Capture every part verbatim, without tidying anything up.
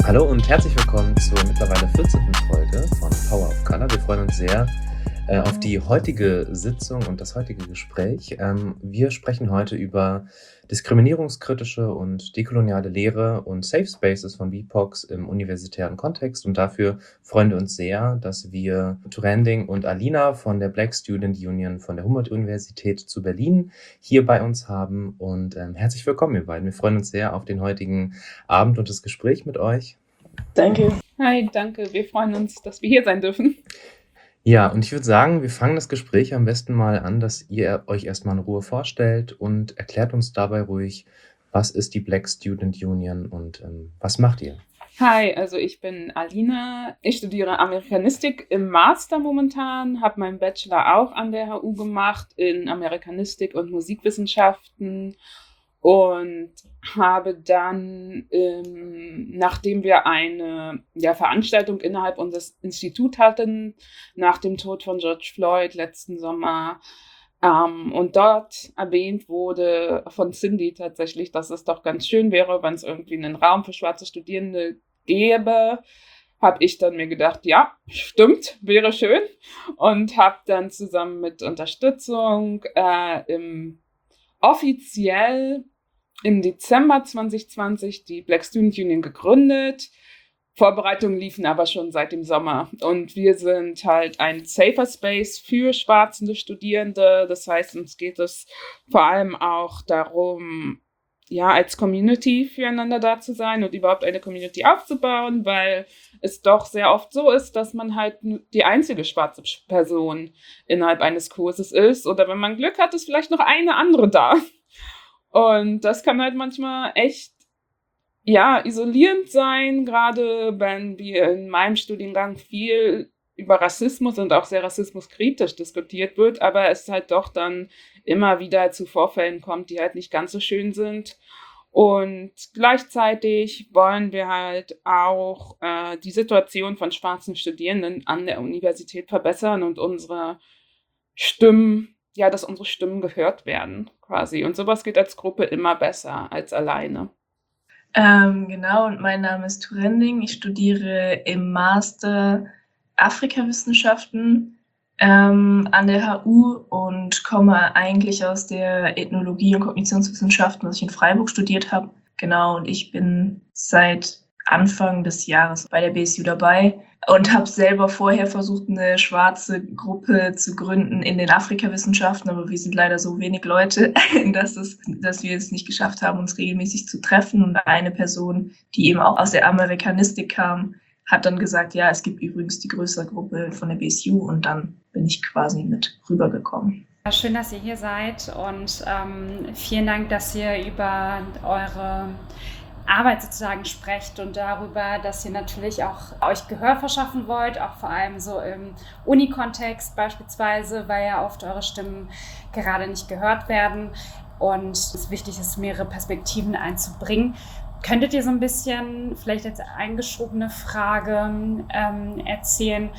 Hallo und herzlich willkommen zur mittlerweile vierzehnten Folge von Power of Color. Wir freuen uns sehr äh, auf die heutige Sitzung und das heutige Gespräch. Ähm, wir sprechen heute über diskriminierungskritische und dekoloniale Lehre und Safe Spaces von B I P O Cs im universitären Kontext. Und dafür freuen wir uns sehr, dass wir Thurending und Alina von der Black Student Union von der Humboldt-Universität zu Berlin hier bei uns haben. Und ähm, herzlich willkommen, ihr beiden. Wir freuen uns sehr auf den heutigen Abend und das Gespräch mit euch. Danke. Hi, danke. Wir freuen uns, dass wir hier sein dürfen. Ja, und ich würde sagen, wir fangen das Gespräch am besten mal an, dass ihr euch erstmal in Ruhe vorstellt und erklärt uns dabei ruhig, was ist die Black Student Union und ähm, was macht ihr? Hi, also ich bin Alina. Ich studiere Amerikanistik im Master momentan, habe meinen Bachelor auch an der H U gemacht in Amerikanistik und Musikwissenschaften und habe dann, ähm, nachdem wir eine ja, Veranstaltung innerhalb unseres Instituts hatten, nach dem Tod von George Floyd letzten Sommer, ähm, und dort erwähnt wurde von Cindy tatsächlich, dass es doch ganz schön wäre, wenn es irgendwie einen Raum für schwarze Studierende gäbe, habe ich dann mir gedacht, ja, stimmt, wäre schön, und habe dann zusammen mit Unterstützung äh, im offiziell im Dezember zwanzig zwanzig die Black Student Union gegründet. Vorbereitungen liefen aber schon seit dem Sommer. Und wir sind halt ein safer Space für schwarze Studierende. Das heißt, uns geht es vor allem auch darum, ja, als Community füreinander da zu sein und überhaupt eine Community aufzubauen, weil es doch sehr oft so ist, dass man halt die einzige schwarze Person innerhalb eines Kurses ist. Oder wenn man Glück hat, ist vielleicht noch eine andere da. Und das kann halt manchmal echt, ja, isolierend sein, gerade wenn wir in meinem Studiengang viel über Rassismus und auch sehr rassismuskritisch diskutiert wird, aber es halt doch dann immer wieder zu Vorfällen kommt, die halt nicht ganz so schön sind. Und gleichzeitig wollen wir halt auch äh, die Situation von schwarzen Studierenden an der Universität verbessern und unsere Stimmen, ja, dass unsere Stimmen gehört werden, quasi. Und sowas geht als Gruppe immer besser als alleine. Ähm, genau, und mein Name ist Thurending. Ich studiere im Master Afrikawissenschaften ähm, an der H U und komme eigentlich aus der Ethnologie und Kognitionswissenschaften, was ich in Freiburg studiert habe. Genau, und ich bin seit Anfang des Jahres bei der B S U dabei und habe selber vorher versucht, eine schwarze Gruppe zu gründen in den Afrikawissenschaften, aber wir sind leider so wenig Leute, dass, es, dass wir es nicht geschafft haben, uns regelmäßig zu treffen. Und eine Person, die eben auch aus der Amerikanistik kam, hat dann gesagt, ja, es gibt übrigens die größere Gruppe von der B S U, und dann bin ich quasi mit rübergekommen. Schön, dass ihr hier seid, und ähm, vielen Dank, dass ihr über eure Arbeit sozusagen sprecht und darüber, dass ihr natürlich auch euch Gehör verschaffen wollt, auch vor allem so im Uni-Kontext beispielsweise, weil ja oft eure Stimmen gerade nicht gehört werden und es wichtig ist, mehrere Perspektiven einzubringen. Könntet ihr so ein bisschen, vielleicht als eingeschobene Frage, ähm, erzählen,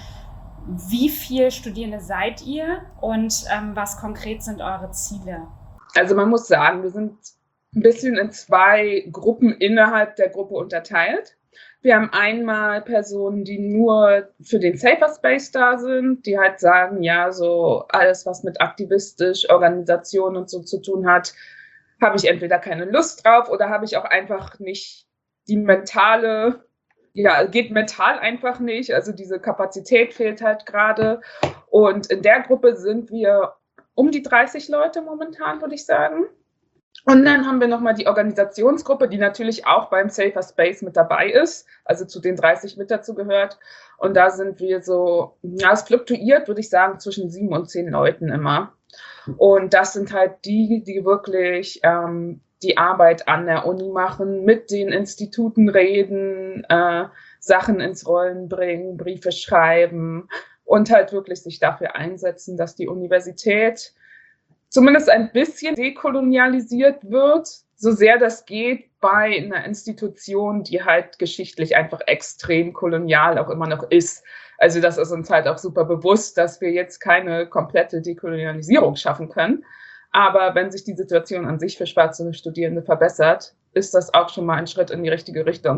wie viele Studierende seid ihr und ähm, was konkret sind eure Ziele? Also man muss sagen, wir sind ein bisschen in zwei Gruppen innerhalb der Gruppe unterteilt. Wir haben einmal Personen, die nur für den Safer Space da sind, die halt sagen, ja, so alles, was mit aktivistisch, Organisation und so zu tun hat, habe ich entweder keine Lust drauf oder habe ich auch einfach nicht die mentale, ja, geht mental einfach nicht, also diese Kapazität fehlt halt gerade. Und in der Gruppe sind wir um die dreißig Leute momentan, würde ich sagen. Und dann haben wir nochmal die Organisationsgruppe, die natürlich auch beim Safer Space mit dabei ist, also zu den dreißig mit dazu gehört. Und da sind wir so, ja, es fluktuiert, würde ich sagen, zwischen sieben und zehn Leuten immer. Und das sind halt die, die wirklich ähm, die Arbeit an der Uni machen, mit den Instituten reden, äh, Sachen ins Rollen bringen, Briefe schreiben und halt wirklich sich dafür einsetzen, dass die Universität zumindest ein bisschen dekolonialisiert wird, so sehr das geht bei einer Institution, die halt geschichtlich einfach extrem kolonial auch immer noch ist. Also das ist uns halt auch super bewusst, dass wir jetzt keine komplette Dekolonialisierung schaffen können. Aber wenn sich die Situation an sich für schwarze Studierende verbessert, ist das auch schon mal ein Schritt in die richtige Richtung.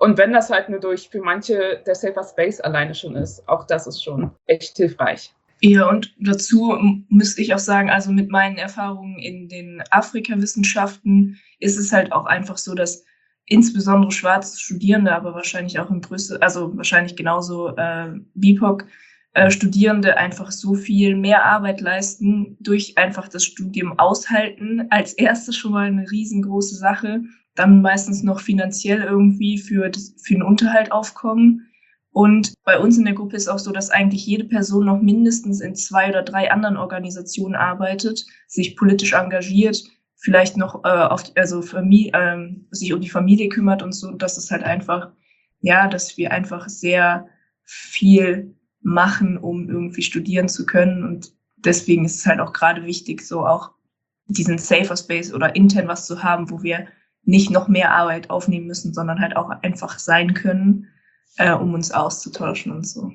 Und wenn das halt nur durch für manche der Safer Space alleine schon ist, auch das ist schon echt hilfreich. Ja, und dazu müsste ich auch sagen, also mit meinen Erfahrungen in den Afrikawissenschaften ist es halt auch einfach so, dass insbesondere schwarze Studierende, aber wahrscheinlich auch in Brüssel, also wahrscheinlich genauso äh, B I P O C-Studierende einfach so viel mehr Arbeit leisten, durch einfach das Studium aushalten, als erstes schon mal eine riesengroße Sache, dann meistens noch finanziell irgendwie für, das, für den Unterhalt aufkommen. Und bei uns in der Gruppe ist auch so, dass eigentlich jede Person noch mindestens in zwei oder drei anderen Organisationen arbeitet, sich politisch engagiert, vielleicht noch äh, auf, also Familie, ähm, sich um die Familie kümmert und so. Das ist halt einfach, ja, dass wir einfach sehr viel machen, um irgendwie studieren zu können. Und deswegen ist es halt auch gerade wichtig, so auch diesen Safer Space oder intern was zu haben, wo wir nicht noch mehr Arbeit aufnehmen müssen, sondern halt auch einfach sein können, äh, um uns auszutauschen und so.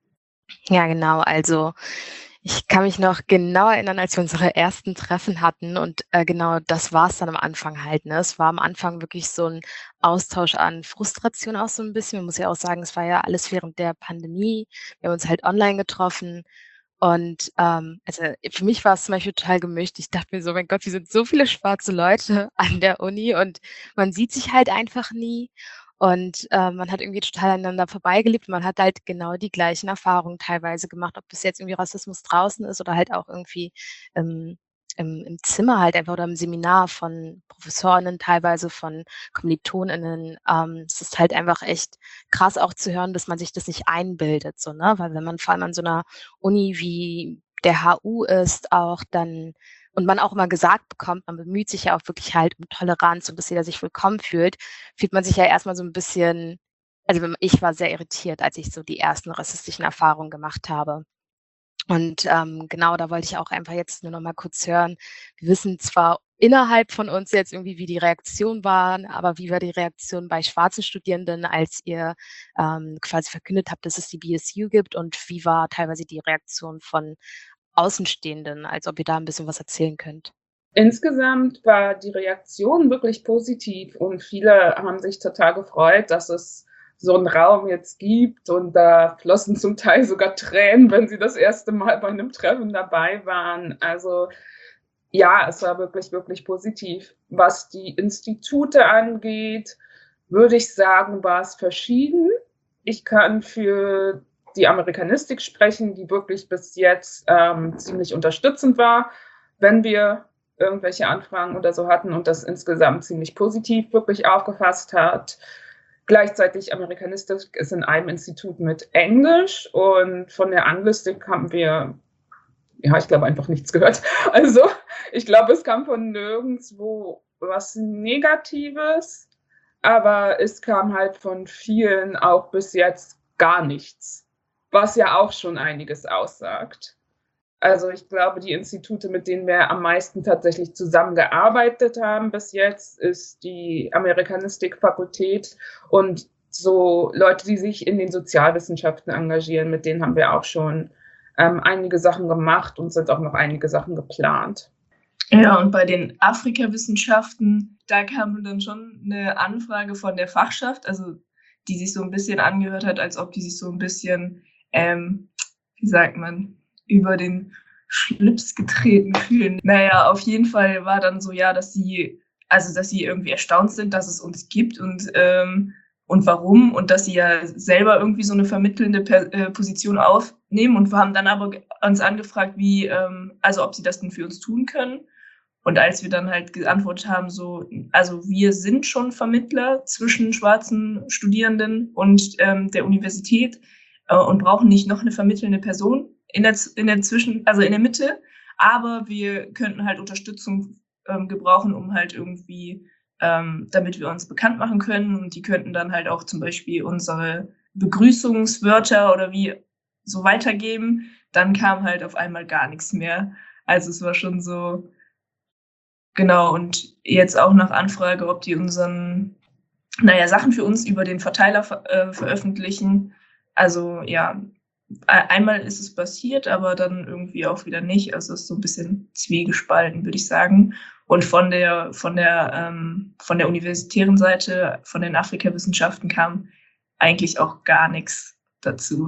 Ja, genau. Also ich kann mich noch genau erinnern, als wir unsere ersten Treffen hatten und äh, genau das war es dann am Anfang halt. Ne? Es war am Anfang wirklich so ein Austausch an Frustration auch so ein bisschen. Man muss ja auch sagen, es war ja alles während der Pandemie. Wir haben uns halt online getroffen. Und ähm, also für mich war es zum Beispiel total gemischt. Ich dachte mir so, mein Gott, wir sind so viele schwarze Leute an der Uni und man sieht sich halt einfach nie. Und äh, man hat irgendwie total aneinander vorbeigelebt. Man hat halt genau die gleichen Erfahrungen teilweise gemacht, ob das jetzt irgendwie Rassismus draußen ist oder halt auch irgendwie ähm, im, im Zimmer halt einfach oder im Seminar von Professorinnen, teilweise von KommilitonInnen. Ähm, es ist halt einfach echt krass auch zu hören, dass man sich das nicht einbildet, so, ne? Weil wenn man vor allem an so einer Uni wie der H U ist, auch dann und man auch immer gesagt bekommt, man bemüht sich ja auch wirklich halt um Toleranz und dass jeder sich willkommen fühlt, fühlt man sich ja erstmal so ein bisschen, also ich war sehr irritiert, als ich so die ersten rassistischen Erfahrungen gemacht habe. Und ähm, genau, da wollte ich auch einfach jetzt nur noch mal kurz hören. Wir wissen zwar innerhalb von uns jetzt irgendwie, wie die Reaktionen waren, aber wie war die Reaktion bei schwarzen Studierenden, als ihr ähm, quasi verkündet habt, dass es die B S U gibt und wie war teilweise die Reaktion von Außenstehenden, als ob ihr da ein bisschen was erzählen könnt? Insgesamt war die Reaktion wirklich positiv und viele haben sich total gefreut, dass es so einen Raum jetzt gibt und da flossen zum Teil sogar Tränen, wenn sie das erste Mal bei einem Treffen dabei waren. Also ja, es war wirklich, wirklich positiv. Was die Institute angeht, würde ich sagen, war es verschieden. Ich kann für die Amerikanistik sprechen, die wirklich bis jetzt ähm, ziemlich unterstützend war, wenn wir irgendwelche Anfragen oder so hatten und das insgesamt ziemlich positiv wirklich aufgefasst hat. Gleichzeitig Amerikanistik ist in einem Institut mit Englisch und von der Anglistik haben wir, ja, ich glaube, einfach nichts gehört. Also ich glaube, es kam von nirgendwo was Negatives, aber es kam halt von vielen auch bis jetzt gar nichts, was ja auch schon einiges aussagt. Also ich glaube, die Institute, mit denen wir am meisten tatsächlich zusammengearbeitet haben bis jetzt, ist die Amerikanistik-Fakultät und so Leute, die sich in den Sozialwissenschaften engagieren, mit denen haben wir auch schon ähm, einige Sachen gemacht und sind auch noch einige Sachen geplant. Ja, und bei den Afrikawissenschaften, da kam dann schon eine Anfrage von der Fachschaft, also die sich so ein bisschen angehört hat, als ob die sich so ein bisschen, ähm, wie sagt man, über den Schlips getreten fühlen. Naja, auf jeden Fall war dann so, ja, dass sie, also dass sie irgendwie erstaunt sind, dass es uns gibt und, ähm, und warum und dass sie ja selber irgendwie so eine vermittelnde per, äh, Position aufnehmen und wir haben dann aber uns angefragt, wie, ähm, also ob sie das denn für uns tun können. Und als wir dann halt geantwortet haben, so, also wir sind schon Vermittler zwischen schwarzen Studierenden und ähm, der Universität äh, und brauchen nicht noch eine vermittelnde Person in der, in der Zwischen, also in der Mitte, aber wir könnten halt Unterstützung ähm, gebrauchen, um halt irgendwie, ähm, damit wir uns bekannt machen können und die könnten dann halt auch zum Beispiel unsere Begrüßungswörter oder wie so weitergeben. Dann kam halt auf einmal gar nichts mehr. Also es war schon so, genau, und jetzt auch nach Anfrage, ob die unseren, naja, Sachen für uns über den Verteiler ver- äh, veröffentlichen. Also ja, einmal ist es passiert, aber dann irgendwie auch wieder nicht. Also es ist so ein bisschen zwiegespalten, würde ich sagen. Und von der, von der, ähm, von der universitären Seite, von den Afrikawissenschaften kam eigentlich auch gar nichts dazu.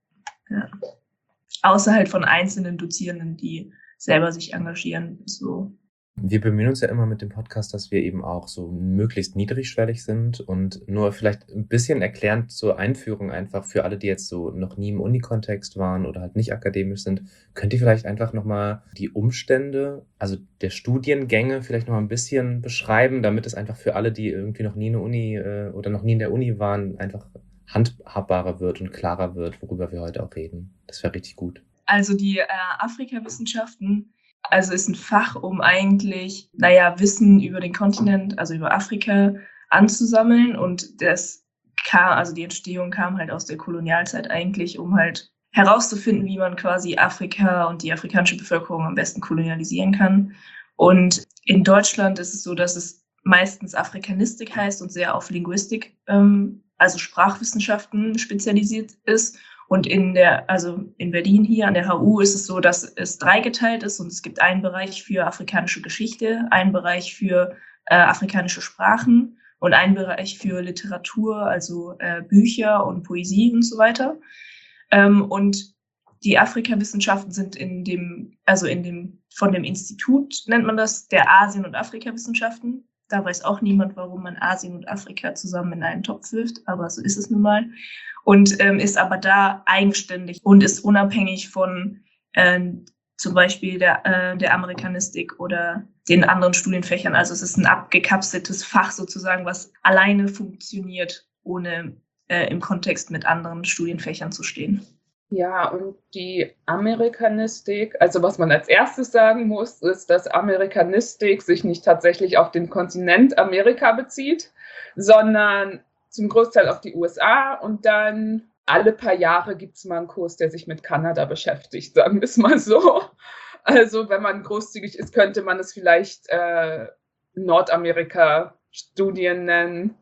Ja. Außer halt von einzelnen Dozierenden, die selber sich engagieren. So. Wir bemühen uns ja immer mit dem Podcast, dass wir eben auch so möglichst niedrigschwellig sind und nur vielleicht ein bisschen erklärend zur Einführung einfach für alle, die jetzt so noch nie im Unikontext waren oder halt nicht akademisch sind. Könnt ihr vielleicht einfach nochmal die Umstände, also der Studiengänge vielleicht nochmal ein bisschen beschreiben, damit es einfach für alle, die irgendwie noch nie in der Uni äh, oder noch nie in der Uni waren, einfach handhabbarer wird und klarer wird, worüber wir heute auch reden. Das wäre richtig gut. Also die äh, Afrikawissenschaften, also ist ein Fach, um eigentlich, naja, Wissen über den Kontinent, also über Afrika, anzusammeln. Und das kam, also die Entstehung kam halt aus der Kolonialzeit eigentlich, um halt herauszufinden, wie man quasi Afrika und die afrikanische Bevölkerung am besten kolonialisieren kann. Und in Deutschland ist es so, dass es meistens Afrikanistik heißt und sehr auf Linguistik, ähm, also Sprachwissenschaften spezialisiert ist. Und in der, also in Berlin hier an der H U ist es so, dass es dreigeteilt ist und es gibt einen Bereich für afrikanische Geschichte, einen Bereich für äh, afrikanische Sprachen und einen Bereich für Literatur, also äh, Bücher und Poesie und so weiter. Ähm, und die Afrikawissenschaften sind in dem, also in dem, von dem Institut nennt man das, der Asien- und Afrikawissenschaften. Da weiß auch niemand, warum man Asien und Afrika zusammen in einen Topf wirft, aber so ist es nun mal. Und ähm, ist aber da eigenständig und ist unabhängig von äh, zum Beispiel der, äh, der Amerikanistik oder den anderen Studienfächern. Also es ist ein abgekapseltes Fach sozusagen, was alleine funktioniert, ohne äh, im Kontext mit anderen Studienfächern zu stehen. Ja, und die Amerikanistik, also was man als erstes sagen muss, ist, dass Amerikanistik sich nicht tatsächlich auf den Kontinent Amerika bezieht, sondern zum Großteil auf die U S A und dann alle paar Jahre gibt es mal einen Kurs, der sich mit Kanada beschäftigt, sagen wir es mal so. Also wenn man großzügig ist, könnte man es vielleicht äh, Nordamerika-Studien nennen.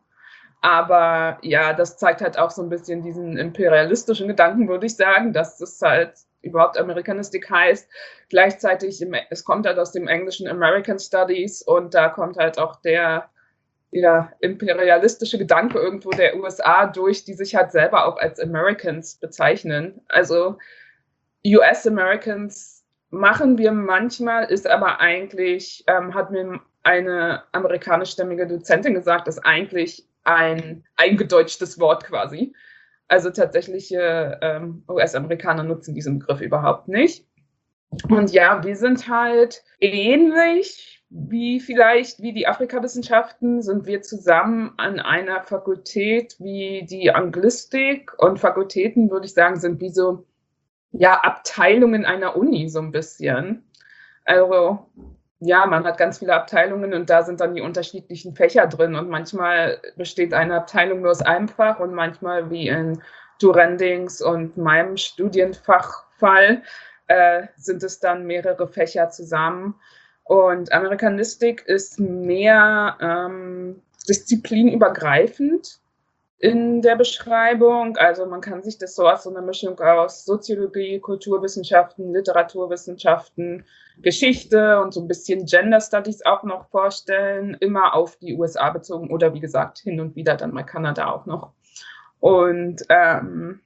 Aber ja, das zeigt halt auch so ein bisschen diesen imperialistischen Gedanken, würde ich sagen, dass das halt überhaupt Amerikanistik heißt. Gleichzeitig, im, es kommt halt aus dem englischen American Studies und da kommt halt auch der ja, imperialistische Gedanke irgendwo der U S A durch, die sich halt selber auch als Americans bezeichnen. Also U S-Americans machen wir manchmal, ist aber eigentlich, ähm, hat mir eine amerikanischstämmige Dozentin gesagt, ist eigentlich ein eingedeutschtes Wort quasi. Also tatsächliche ähm, U S-Amerikaner nutzen diesen Begriff überhaupt nicht. Und ja, wir sind halt ähnlich wie vielleicht wie die Afrikawissenschaften, sind wir zusammen an einer Fakultät wie die Anglistik. Und Fakultäten, würde ich sagen, sind wie so ja, Abteilungen einer Uni so ein bisschen. Also ja, man hat ganz viele Abteilungen und da sind dann die unterschiedlichen Fächer drin. Und manchmal besteht eine Abteilung nur aus einem Fach und manchmal wie in Durendings und meinem Studienfachfall äh, sind es dann mehrere Fächer zusammen. Und Amerikanistik ist mehr ähm, disziplinübergreifend in der Beschreibung. Also man kann sich das so als so eine Mischung aus Soziologie, Kulturwissenschaften, Literaturwissenschaften, Geschichte und so ein bisschen Gender Studies auch noch vorstellen, immer auf die U S A bezogen oder wie gesagt hin und wieder dann mal Kanada auch noch. Und ähm,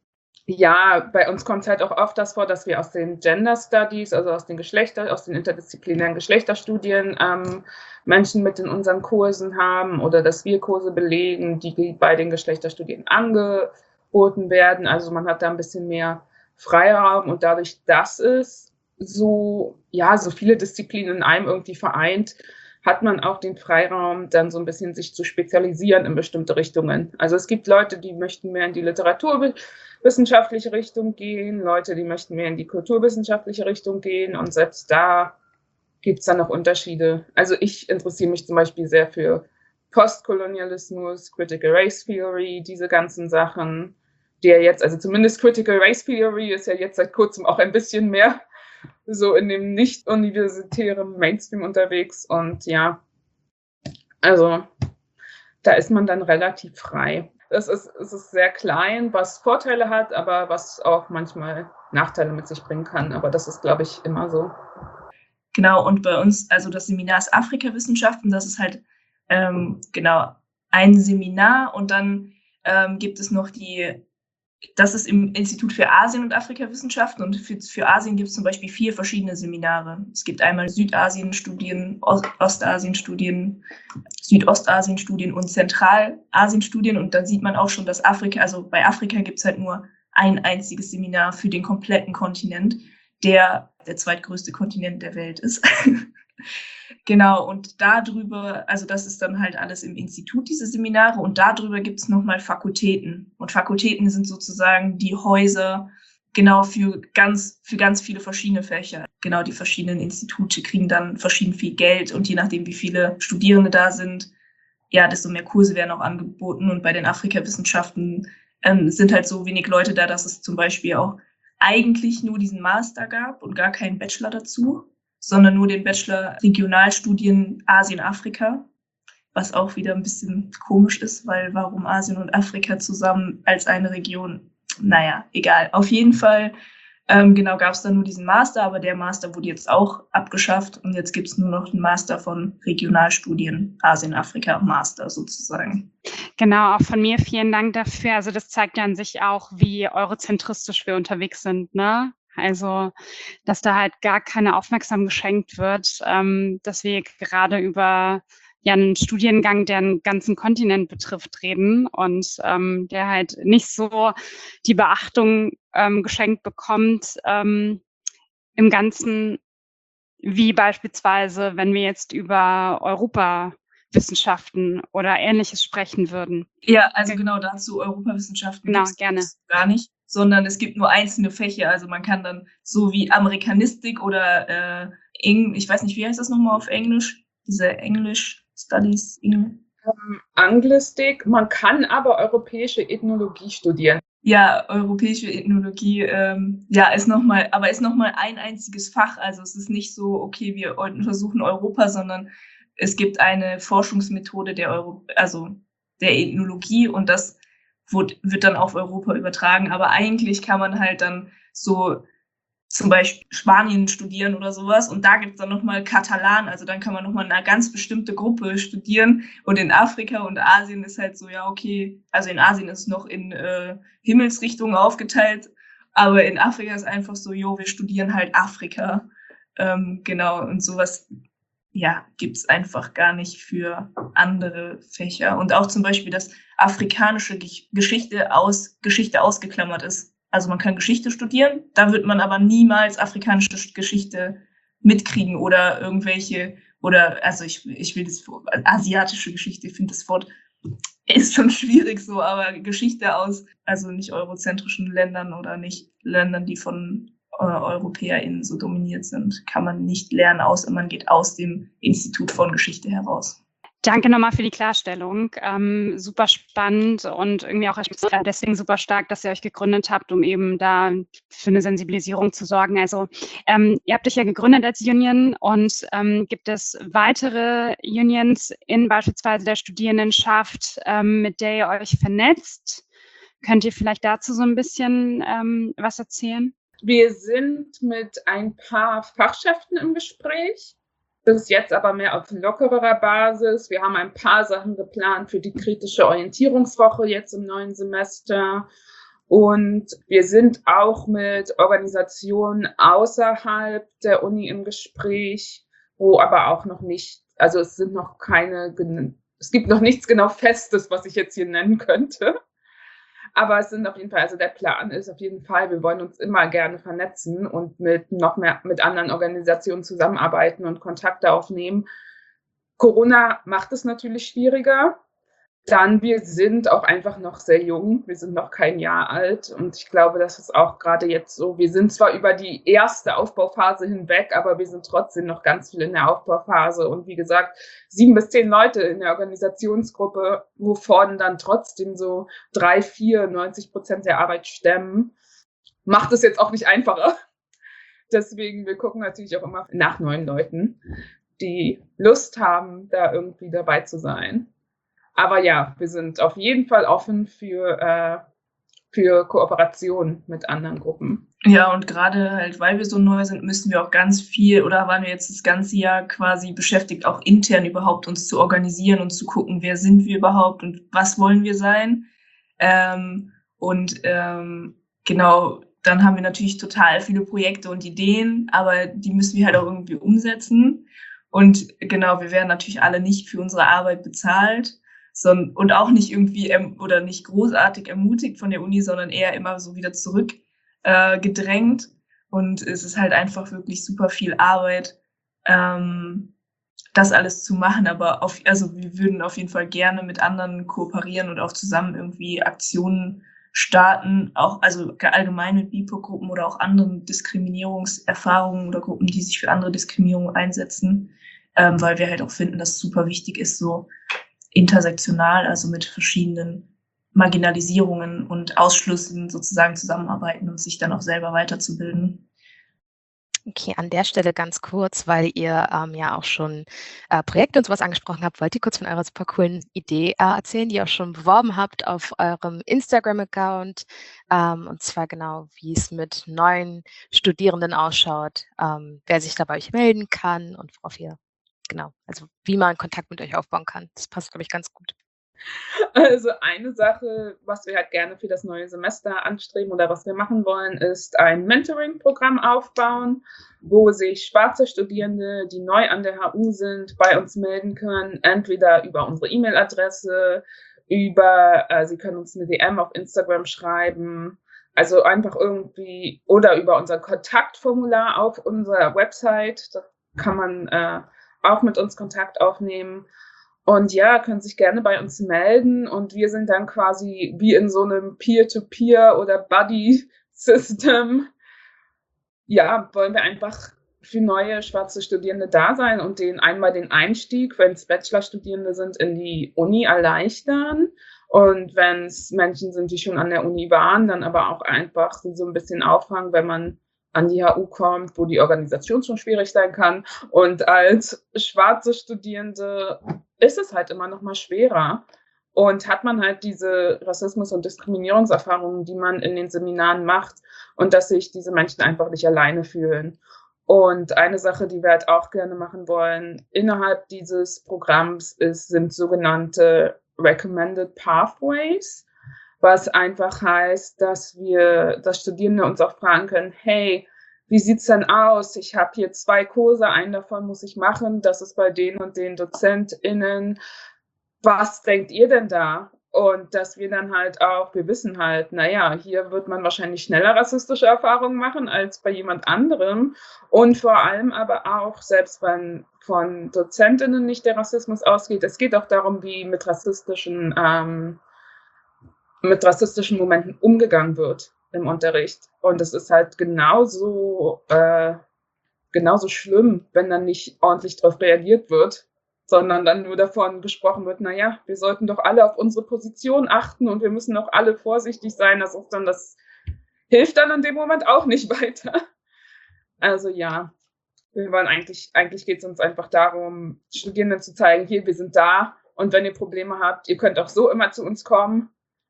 ja, bei uns kommt es halt auch oft das vor, dass wir aus den Gender Studies, also aus den Geschlechter, aus den interdisziplinären Geschlechterstudien ähm, Menschen mit in unseren Kursen haben oder dass wir Kurse belegen, die bei den Geschlechterstudien angeboten werden. Also man hat da ein bisschen mehr Freiraum und dadurch, dass es so, ja, so viele Disziplinen in einem irgendwie vereint, hat man auch den Freiraum, dann so ein bisschen sich zu spezialisieren in bestimmte Richtungen. Also es gibt Leute, die möchten mehr in die literaturwissenschaftliche Richtung gehen, Leute, die möchten mehr in die kulturwissenschaftliche Richtung gehen und selbst da gibt es dann noch Unterschiede. Also ich interessiere mich zum Beispiel sehr für Postkolonialismus, Critical Race Theory, diese ganzen Sachen, der jetzt, also zumindest Critical Race Theory ist ja jetzt seit kurzem auch ein bisschen mehr so in dem nicht-universitären Mainstream unterwegs und ja, also da ist man dann relativ frei. Das ist, es ist sehr klein, was Vorteile hat, aber was auch manchmal Nachteile mit sich bringen kann. Aber das ist, glaube ich, immer so. Genau, und bei uns, also das Seminar ist Afrikawissenschaften, das ist halt ähm, genau ein Seminar und dann ähm, gibt es noch die, das ist im Institut für Asien- und Afrikawissenschaften und für, für Asien gibt es zum Beispiel vier verschiedene Seminare. Es gibt einmal Südasien-Studien, Ost Ostasien-Studien, Südostasien-Studien und Zentralasien-Studien und dann sieht man auch schon, dass Afrika, also bei Afrika gibt es halt nur ein einziges Seminar für den kompletten Kontinent, der der zweitgrößte Kontinent der Welt ist. Genau, und darüber, also das ist dann halt alles im Institut, diese Seminare, und darüber gibt es nochmal Fakultäten. Und Fakultäten sind sozusagen die Häuser, genau für ganz, für ganz viele verschiedene Fächer. Genau, die verschiedenen Institute kriegen dann verschieden viel Geld und je nachdem, wie viele Studierende da sind, ja, desto mehr Kurse werden auch angeboten. Und bei den Afrikawissenschaften ähm, sind halt so wenig Leute da, dass es zum Beispiel auch eigentlich nur diesen Master gab und gar keinen Bachelor dazu, sondern nur den Bachelor Regionalstudien Asien-Afrika, was auch wieder ein bisschen komisch ist, weil warum Asien und Afrika zusammen als eine Region? Naja, egal. Auf jeden Fall, ähm, genau, gab es dann nur diesen Master, aber der Master wurde jetzt auch abgeschafft und jetzt gibt es nur noch den Master von Regionalstudien Asien-Afrika, Master sozusagen. Genau, auch von mir vielen Dank dafür. Also das zeigt ja an sich auch, wie eurozentristisch wir unterwegs sind, ne? Also, dass da halt gar keine Aufmerksamkeit geschenkt wird, ähm, dass wir gerade über ja einen Studiengang, der einen ganzen Kontinent betrifft, reden und ähm, der halt nicht so die Beachtung ähm, geschenkt bekommt ähm, im Ganzen, wie beispielsweise, wenn wir jetzt über Europawissenschaften oder Ähnliches sprechen würden. Ja, also genau dazu, Europawissenschaften Genau, gibt's gerne. gar nicht, sondern es gibt nur einzelne Fächer. Also man kann dann so wie Amerikanistik oder äh, Eng, ich weiß nicht, wie heißt das nochmal auf Englisch? Diese English Studies, English. Ähm, Anglistik, man kann aber europäische Ethnologie studieren. Ja, europäische Ethnologie, ähm, ja, ist nochmal, aber ist nochmal ein einziges Fach. Also es ist nicht so, okay, wir untersuchen Europa, sondern es gibt eine Forschungsmethode der Euro, also der Ethnologie und das wird, wird dann auf Europa übertragen. Aber eigentlich kann man halt dann so zum Beispiel Spanien studieren oder sowas und da gibt es dann nochmal Katalan, also dann kann man nochmal eine ganz bestimmte Gruppe studieren und in Afrika und Asien ist halt so, ja okay, also in Asien ist es noch in äh, Himmelsrichtungen aufgeteilt, aber in Afrika ist einfach so, jo, wir studieren halt Afrika, ähm, genau, und sowas, ja, gibt's einfach gar nicht für andere Fächer und auch zum Beispiel, dass afrikanische Geschichte aus Geschichte ausgeklammert ist. Also man kann Geschichte studieren, da wird man aber niemals afrikanische Geschichte mitkriegen oder irgendwelche, oder, also ich, ich will das, asiatische Geschichte, ich finde das Wort ist schon schwierig so, aber Geschichte aus, also nicht eurozentrischen Ländern oder nicht Ländern, die von äh, EuropäerInnen so dominiert sind, kann man nicht lernen, außer man geht aus dem Institut von Geschichte heraus. Danke nochmal für die Klarstellung. Ähm, super spannend und irgendwie auch deswegen super stark, dass ihr euch gegründet habt, um eben da für eine Sensibilisierung zu sorgen. Also ähm, ihr habt euch ja gegründet als Union und ähm, gibt es weitere Unions in beispielsweise der Studierendenschaft, ähm, mit der ihr euch vernetzt? Könnt ihr vielleicht dazu so ein bisschen ähm, was erzählen? Wir sind mit ein paar Fachschaften im Gespräch. Das ist jetzt aber mehr auf lockerer Basis. Wir haben ein paar Sachen geplant für die kritische Orientierungswoche jetzt im neuen Semester. Und wir sind auch mit Organisationen außerhalb der Uni im Gespräch, wo aber auch noch nicht, also es sind noch keine, es gibt noch nichts genau Festes, was ich jetzt hier nennen könnte. Aber es sind auf jeden Fall, also der Plan ist auf jeden Fall, wir wollen uns immer gerne vernetzen und mit noch mehr mit anderen Organisationen zusammenarbeiten und Kontakte aufnehmen. Corona macht es natürlich schwieriger. Dann, wir sind auch einfach noch sehr jung, wir sind noch kein Jahr alt und ich glaube, das ist auch gerade jetzt so, wir sind zwar über die erste Aufbauphase hinweg, aber wir sind trotzdem noch ganz viel in der Aufbauphase und wie gesagt, sieben bis zehn Leute in der Organisationsgruppe, wovon dann trotzdem so drei, vier, neunzig Prozent der Arbeit stemmen, macht es jetzt auch nicht einfacher. Deswegen, wir gucken natürlich auch immer nach neuen Leuten, die Lust haben, da irgendwie dabei zu sein. Aber ja, wir sind auf jeden Fall offen für, äh, für Kooperation mit anderen Gruppen. Ja, und gerade halt, weil wir so neu sind, müssen wir auch ganz viel oder waren wir jetzt das ganze Jahr quasi beschäftigt, auch intern überhaupt uns zu organisieren und zu gucken, wer sind wir überhaupt und was wollen wir sein. Ähm, und ähm, genau, dann haben wir natürlich total viele Projekte und Ideen, aber die müssen wir halt auch irgendwie umsetzen. Und genau, wir werden natürlich alle nicht für unsere Arbeit bezahlt, sondern und auch nicht irgendwie ähm, oder nicht großartig ermutigt von der Uni, sondern eher immer so wieder zurück äh, gedrängt. Und es ist halt einfach wirklich super viel Arbeit, ähm, das alles zu machen. Aber auf, also wir würden auf jeden Fall gerne mit anderen kooperieren und auch zusammen irgendwie Aktionen starten, auch also allgemein mit B I P O-Gruppen oder auch anderen Diskriminierungserfahrungen oder Gruppen, die sich für andere Diskriminierung einsetzen, ähm, weil wir halt auch finden, dass es super wichtig ist, so intersektional, also mit verschiedenen Marginalisierungen und Ausschlüssen sozusagen zusammenarbeiten und sich dann auch selber weiterzubilden. Okay, an der Stelle ganz kurz, weil ihr ähm, ja auch schon äh, Projekte und sowas angesprochen habt, wollt ihr kurz von eurer super coolen Idee äh, erzählen, die ihr auch schon beworben habt auf eurem Instagram-Account, ähm, und zwar genau, wie es mit neuen Studierenden ausschaut, ähm, wer sich da bei euch melden kann und worauf ihr, genau, also wie man Kontakt mit euch aufbauen kann. Das passt, glaube ich, ganz gut. Also eine Sache, was wir halt gerne für das neue Semester anstreben oder was wir machen wollen, ist ein Mentoring-Programm aufbauen, wo sich schwarze Studierende, die neu an der H U sind, bei uns melden können, entweder über unsere E-Mail-Adresse, über, äh, sie können uns eine D M auf Instagram schreiben, also einfach irgendwie, oder über unser Kontaktformular auf unserer Website, da kann man äh, auch mit uns Kontakt aufnehmen. Und ja, können sich gerne bei uns melden und wir sind dann quasi wie in so einem Peer-to-Peer oder Buddy-System. Ja, wollen wir einfach für neue schwarze Studierende da sein und denen einmal den Einstieg, wenn es Bachelorstudierende sind, in die Uni erleichtern. Und wenn es Menschen sind, die schon an der Uni waren, dann aber auch einfach sie so ein bisschen auffangen, wenn man an die H U kommt, wo die Organisation schon schwierig sein kann. Und als schwarze Studierende ist es halt immer noch mal schwerer. Und hat man halt diese Rassismus- und Diskriminierungserfahrungen, die man in den Seminaren macht und dass sich diese Menschen einfach nicht alleine fühlen. Und eine Sache, die wir halt auch gerne machen wollen innerhalb dieses Programms, ist, sind sogenannte Recommended Pathways, was einfach heißt, dass wir, dass Studierende uns auch fragen können, hey, wie sieht's denn aus? Ich habe hier zwei Kurse, einen davon muss ich machen, das ist bei den und den DozentInnen. Was denkt ihr denn da? Und dass wir dann halt auch, wir wissen halt, naja, hier wird man wahrscheinlich schneller rassistische Erfahrungen machen als bei jemand anderem. Und vor allem aber auch, selbst wenn von DozentInnen nicht der Rassismus ausgeht, es geht auch darum, wie mit rassistischen ähm, mit rassistischen Momenten umgegangen wird im Unterricht. Und es ist halt genauso, äh, genauso schlimm, wenn dann nicht ordentlich darauf reagiert wird, sondern dann nur davon gesprochen wird, naja, wir sollten doch alle auf unsere Position achten und wir müssen auch alle vorsichtig sein. Das ist dann, das hilft dann in dem Moment auch nicht weiter. Also ja, wir wollen eigentlich, eigentlich geht es uns einfach darum, Studierenden zu zeigen, hier, wir sind da und wenn ihr Probleme habt, ihr könnt auch so immer zu uns kommen.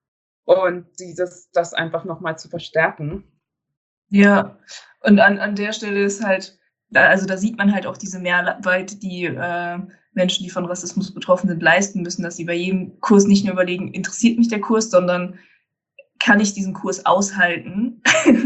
Und dieses, das einfach nochmal zu verstärken. Ja, und an, an der Stelle ist halt, da, also da sieht man halt auch diese Mehrarbeit, die äh, Menschen, die von Rassismus betroffen sind, leisten müssen, dass sie bei jedem Kurs nicht nur überlegen, interessiert mich der Kurs, sondern kann ich diesen Kurs aushalten?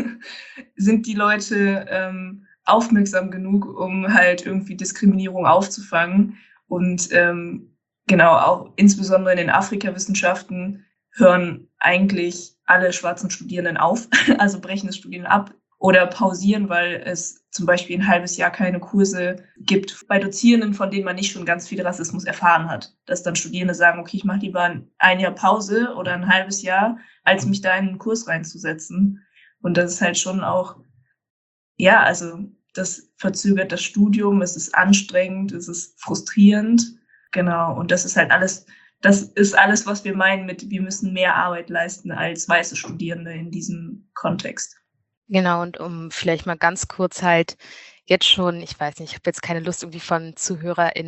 Sind die Leute ähm, aufmerksam genug, um halt irgendwie Diskriminierung aufzufangen? Und ähm, genau, auch insbesondere in den Afrikawissenschaften hören eigentlich alle schwarzen Studierenden auf, also brechen das Studieren ab oder pausieren, weil es zum Beispiel ein halbes Jahr keine Kurse gibt bei Dozierenden, von denen man nicht schon ganz viel Rassismus erfahren hat. Dass dann Studierende sagen, okay, ich mache lieber ein Jahr Pause oder ein halbes Jahr, als mich da in einen Kurs reinzusetzen. Und das ist halt schon auch, ja, also das verzögert das Studium, es ist anstrengend, es ist frustrierend. Genau, und das ist halt alles, das ist alles, was wir meinen mit, wir müssen mehr Arbeit leisten als weiße Studierende in diesem Kontext. Genau, und um vielleicht mal ganz kurz halt jetzt schon, ich weiß nicht, ich habe jetzt keine Lust, irgendwie von ZuhörerInnen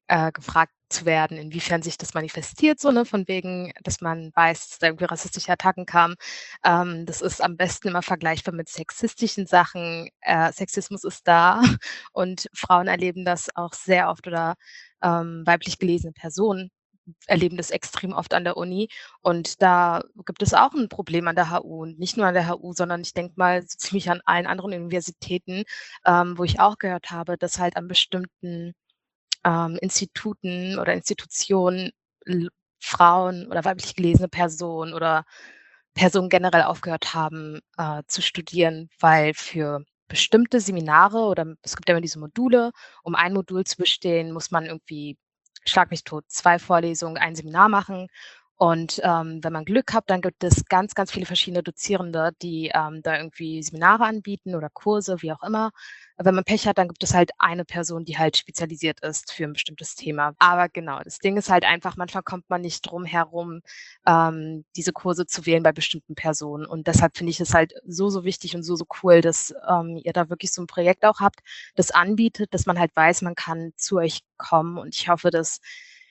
äh, gefragt zu werden, inwiefern sich das manifestiert, so, ne, von wegen, dass man weiß, dass da irgendwie rassistische Attacken kamen. Ähm, das ist am besten immer vergleichbar mit sexistischen Sachen. Äh, Sexismus ist da und Frauen erleben das auch sehr oft oder ähm, weiblich gelesene Personen erleben das extrem oft an der Uni. Und da gibt es auch ein Problem an der H U und nicht nur an der H U, sondern ich denke mal so ziemlich an allen anderen Universitäten, ähm, wo ich auch gehört habe, dass halt an bestimmten ähm, Instituten oder Institutionen l Frauen oder weiblich gelesene Personen oder Personen generell aufgehört haben, äh, zu studieren, weil für bestimmte Seminare oder es gibt ja immer diese Module, um ein Modul zu bestehen, muss man irgendwie, schlag mich tot, zwei Vorlesungen, ein Seminar machen. Und, ähm, wenn man Glück hat, dann gibt es ganz, ganz viele verschiedene Dozierende, die, ähm, da irgendwie Seminare anbieten oder Kurse, wie auch immer. Wenn man Pech hat, dann gibt es halt eine Person, die halt spezialisiert ist für ein bestimmtes Thema. Aber genau, das Ding ist halt einfach, manchmal kommt man nicht drum herum, ähm, diese Kurse zu wählen bei bestimmten Personen. Und deshalb finde ich es halt so, so wichtig und so, so cool, dass ähm, ihr da wirklich so ein Projekt auch habt, das anbietet, dass man halt weiß, man kann zu euch kommen. Und ich hoffe, dass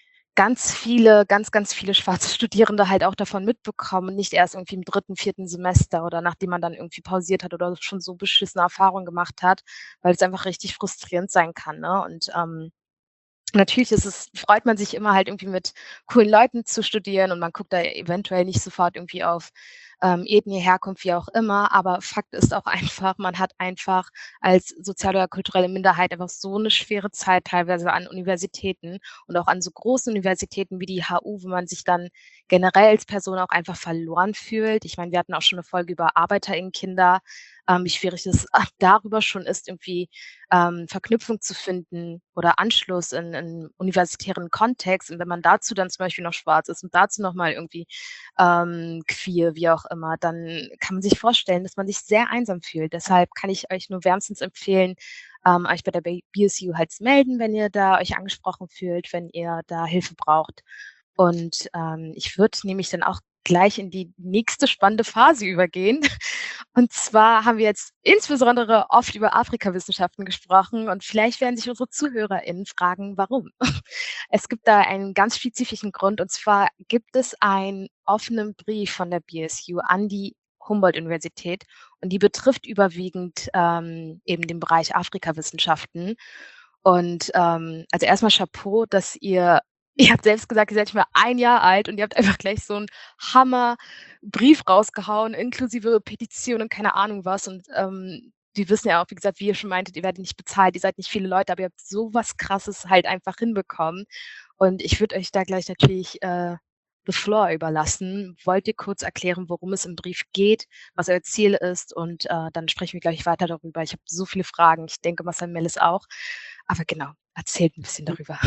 ganz viele, ganz, ganz viele schwarze Studierende halt auch davon mitbekommen, nicht erst irgendwie im dritten, vierten Semester oder nachdem man dann irgendwie pausiert hat oder schon so beschissene Erfahrungen gemacht hat, weil es einfach richtig frustrierend sein kann, ne? Und ähm, natürlich ist es freut man sich immer halt irgendwie mit coolen Leuten zu studieren und man guckt da eventuell nicht sofort irgendwie auf, ähm, Ethnie, Herkunft, wie auch immer. Aber Fakt ist auch einfach, man hat einfach als soziale oder kulturelle Minderheit einfach so eine schwere Zeit teilweise an Universitäten und auch an so großen Universitäten wie die H U, wo man sich dann generell als Person auch einfach verloren fühlt. Ich meine, wir hatten auch schon eine Folge über ArbeiterInnen-Kinder, ähm, wie schwierig es darüber schon ist, irgendwie ähm, Verknüpfung zu finden oder Anschluss in in universitären Kontext. Und wenn man dazu dann zum Beispiel noch schwarz ist und dazu noch mal irgendwie, ähm, queer, wie auch immer, dann kann man sich vorstellen, dass man sich sehr einsam fühlt. Deshalb kann ich euch nur wärmstens empfehlen, ähm, euch bei der B S U halt zu melden, wenn ihr da euch angesprochen fühlt, wenn ihr da Hilfe braucht. Und, ähm, ich würde nämlich dann auch gleich in die nächste spannende Phase übergehen. Und zwar haben wir jetzt insbesondere oft über Afrikawissenschaften gesprochen und vielleicht werden sich unsere ZuhörerInnen fragen, warum. Es gibt da einen ganz spezifischen Grund und zwar gibt es einen offenen Brief von der B S U an die Humboldt-Universität und die betrifft überwiegend ähm, eben den Bereich Afrikawissenschaften. Und ähm, also erstmal Chapeau, dass ihr ihr habt selbst gesagt, ihr seid nicht mehr ein Jahr alt und ihr habt einfach gleich so 'n Hammerbrief rausgehauen, inklusive Petition und keine Ahnung was. Und, ähm, die wissen ja auch, wie gesagt, wie ihr schon meintet, ihr werdet nicht bezahlt, ihr seid nicht viele Leute, aber ihr habt so was Krasses halt einfach hinbekommen. Und ich würde euch da gleich natürlich, äh, the floor überlassen. Wollt ihr kurz erklären, worum es im Brief geht, was euer Ziel ist? Und, äh, dann sprechen wir gleich weiter darüber. Ich habe so viele Fragen. Ich denke, Marcel Mellis auch. Aber genau, erzählt 'n bisschen darüber.